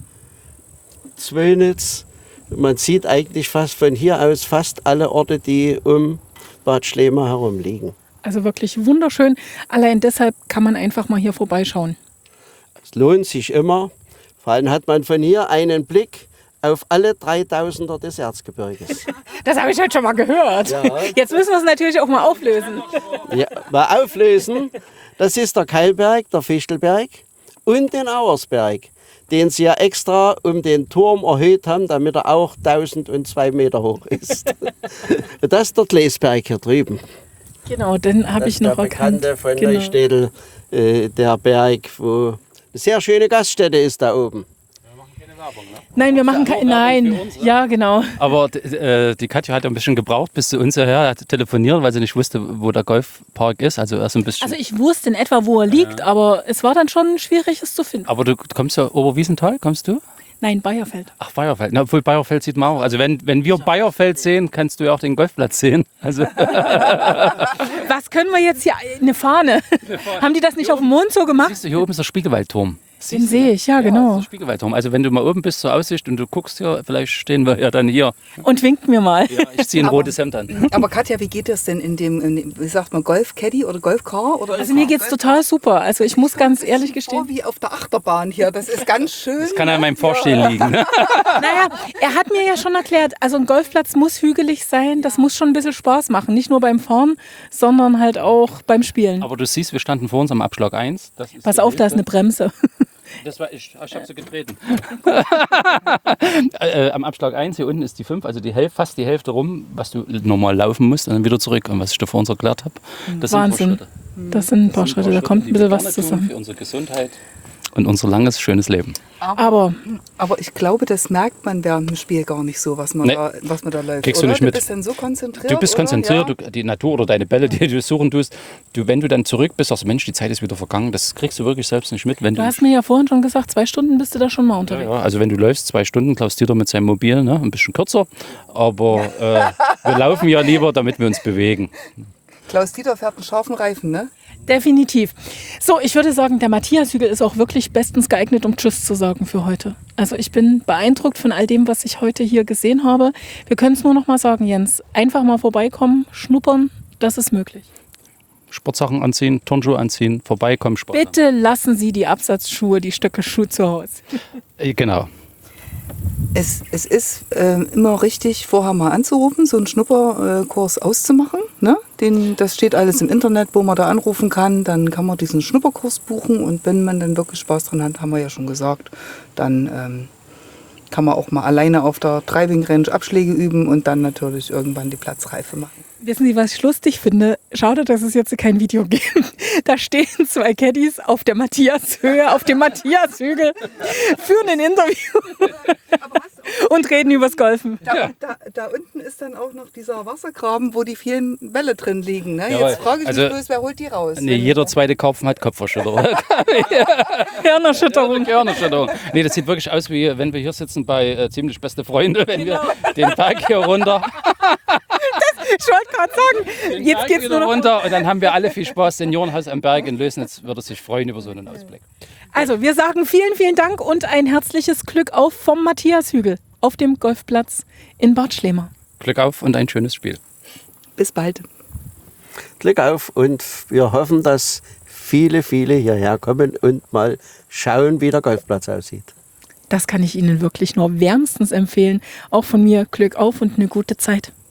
Zwönitz. Man sieht eigentlich fast von hier aus fast alle Orte, die um Bad Schlema herum liegen. Also wirklich wunderschön. Allein deshalb kann man einfach mal hier vorbeischauen. Es lohnt sich immer. Vor allem hat man von hier einen Blick auf alle dreitausender des Erzgebirges. Das habe ich heute schon mal gehört. Ja. Jetzt müssen wir es natürlich auch mal auflösen. Ja, mal auflösen. Das ist der Keilberg, der Fichtelberg und den Auersberg, den sie ja extra um den Turm erhöht haben, damit er auch tausendzwei Meter hoch ist. Das ist der Gleisberg hier drüben. Genau, den habe ich noch der erkannt. Bekannte von Genau. Neustädel, äh, der Berg, wo eine sehr schöne Gaststätte ist da oben. Nein, wir machen keine. Nein, ja, genau. Aber äh, die Katja hat ein bisschen gebraucht, bis zu uns hierher hat telefoniert, weil sie nicht wusste, wo der Golfpark ist. Also erst ein bisschen. Also ich wusste in etwa, wo er liegt, ja. Aber es war dann schon schwierig, es zu finden. Aber du kommst ja Oberwiesenthal, kommst du? Nein, Bayerfeld. Ach, Bayerfeld. Na, obwohl Bayerfeld sieht man auch. Also wenn, wenn wir Bayerfeld sehen, kannst du ja auch den Golfplatz sehen. Also Was können wir jetzt hier? Eine Fahne. Eine Fahne. Haben die das nicht auf dem Mond so gemacht? Siehst du, hier oben ist der Spiegelwaldturm. Den sehe ich, ja, genau. Ja, Spiegelwaldturm. Also wenn du mal oben bist zur Aussicht und du guckst hier, vielleicht stehen wir ja dann hier. Und winkt mir mal. Ja, ich ziehe ein rotes Hemd an. Aber Katja, wie geht das denn in dem, in dem wie sagt man, Golf-Caddy oder Golfcar? Oder also mir geht es total super. Also ich muss ganz ehrlich gestehen. Wie auf der Achterbahn hier, das ist ganz schön. Das kann an meinem Vorstehen liegen. Ne? Naja, er hat mir ja schon erklärt, also ein Golfplatz muss hügelig sein, das muss schon ein bisschen Spaß machen. Nicht nur beim Fahren, sondern halt auch beim Spielen. Aber du siehst, wir standen vor uns am Abschlag eins. Das ist Pass auf, da ist eine Bremse. Das war ich, ich habe sie getreten. äh, am Abschlag eins, hier unten ist die fünf, also die Hälfte, fast die Hälfte rum, was du normal laufen musst und dann wieder zurück. Und was ich davor uns erklärt habe, das Wahnsinn. sind ein paar Schritte. Das sind ein paar Schritte, da kommt ein bisschen was zusammen. Für unsere Gesundheit und unser langes, schönes Leben. Aber, aber ich glaube, das merkt man während dem Spiel gar nicht so, was man, nee. da, was man da läuft. Kriegst oder? Du nicht mit. Du bist dann so konzentriert. Du bist oder? konzentriert, Ja. du, die Natur oder deine Bälle, die du suchen tust. Du, wenn du dann zurück bist, sagst du, Mensch, die Zeit ist wieder vergangen. Das kriegst du wirklich selbst nicht mit. Wenn du du hast mir ja vorhin schon gesagt, zwei Stunden bist du da schon mal unterwegs. Ja, also wenn du läufst, zwei Stunden, Klaus Dieter mit seinem Mobil, ne, ein bisschen kürzer. Aber äh, wir laufen ja lieber, damit wir uns bewegen. Klaus Dieter fährt einen scharfen Reifen, ne? Definitiv. So, ich würde sagen, der Matthias Hügel ist auch wirklich bestens geeignet, um Tschüss zu sagen für heute. Also ich bin beeindruckt von all dem, was ich heute hier gesehen habe. Wir können es nur noch mal sagen, Jens. Einfach mal vorbeikommen, schnuppern, das ist möglich. Sportsachen anziehen, Turnschuhe anziehen, vorbeikommen, Sport. Bitte lassen Sie die Absatzschuhe, die Stöcke-Schuhe zu Hause. Genau. Es, es ist äh, immer richtig, vorher mal anzurufen, so einen Schnupperkurs auszumachen. Ne? Den, das steht alles im Internet, wo man da anrufen kann. Dann kann man diesen Schnupperkurs buchen. Und wenn man dann wirklich Spaß dran hat, haben wir ja schon gesagt, dann ähm, kann man auch mal alleine auf der Driving Range Abschläge üben und dann natürlich irgendwann die Platzreife machen. Wissen Sie, was ich lustig finde? Schade, dass es jetzt kein Video gibt. Da stehen zwei Caddies auf der Matthias-Höhe, auf dem Matthias-Hügel, führen ein Interview und reden übers Golfen. Da, ja. da, da unten ist dann auch noch dieser Wassergraben, wo die vielen Bälle drin liegen. Ne? Ja, jetzt frage ich also, mich bloß, wer holt die raus? Nee, jeder zweite Karpfen hat Kopferschütterung. Hirnerschütterung. Hirnerschütterung. Nee, das sieht wirklich aus, wie wenn wir hier sitzen bei äh, ziemlich beste Freunde, wenn wir den Berg hier runter. Das, ich wollte gerade sagen, Den jetzt Berg geht's wieder nur noch runter und dann haben wir alle viel Spaß. Seniorenhaus am Berg in Lösnitz würde sich freuen über so einen Ausblick. Also, wir sagen vielen, vielen Dank und ein herzliches Glück auf vom Matthias Hügel auf dem Golfplatz in Bad Schlema. Glück auf und ein schönes Spiel. Bis bald. Glück auf und wir hoffen, dass viele, viele hierher kommen und mal schauen, wie der Golfplatz aussieht. Das kann ich Ihnen wirklich nur wärmstens empfehlen. Auch von mir Glück auf und eine gute Zeit.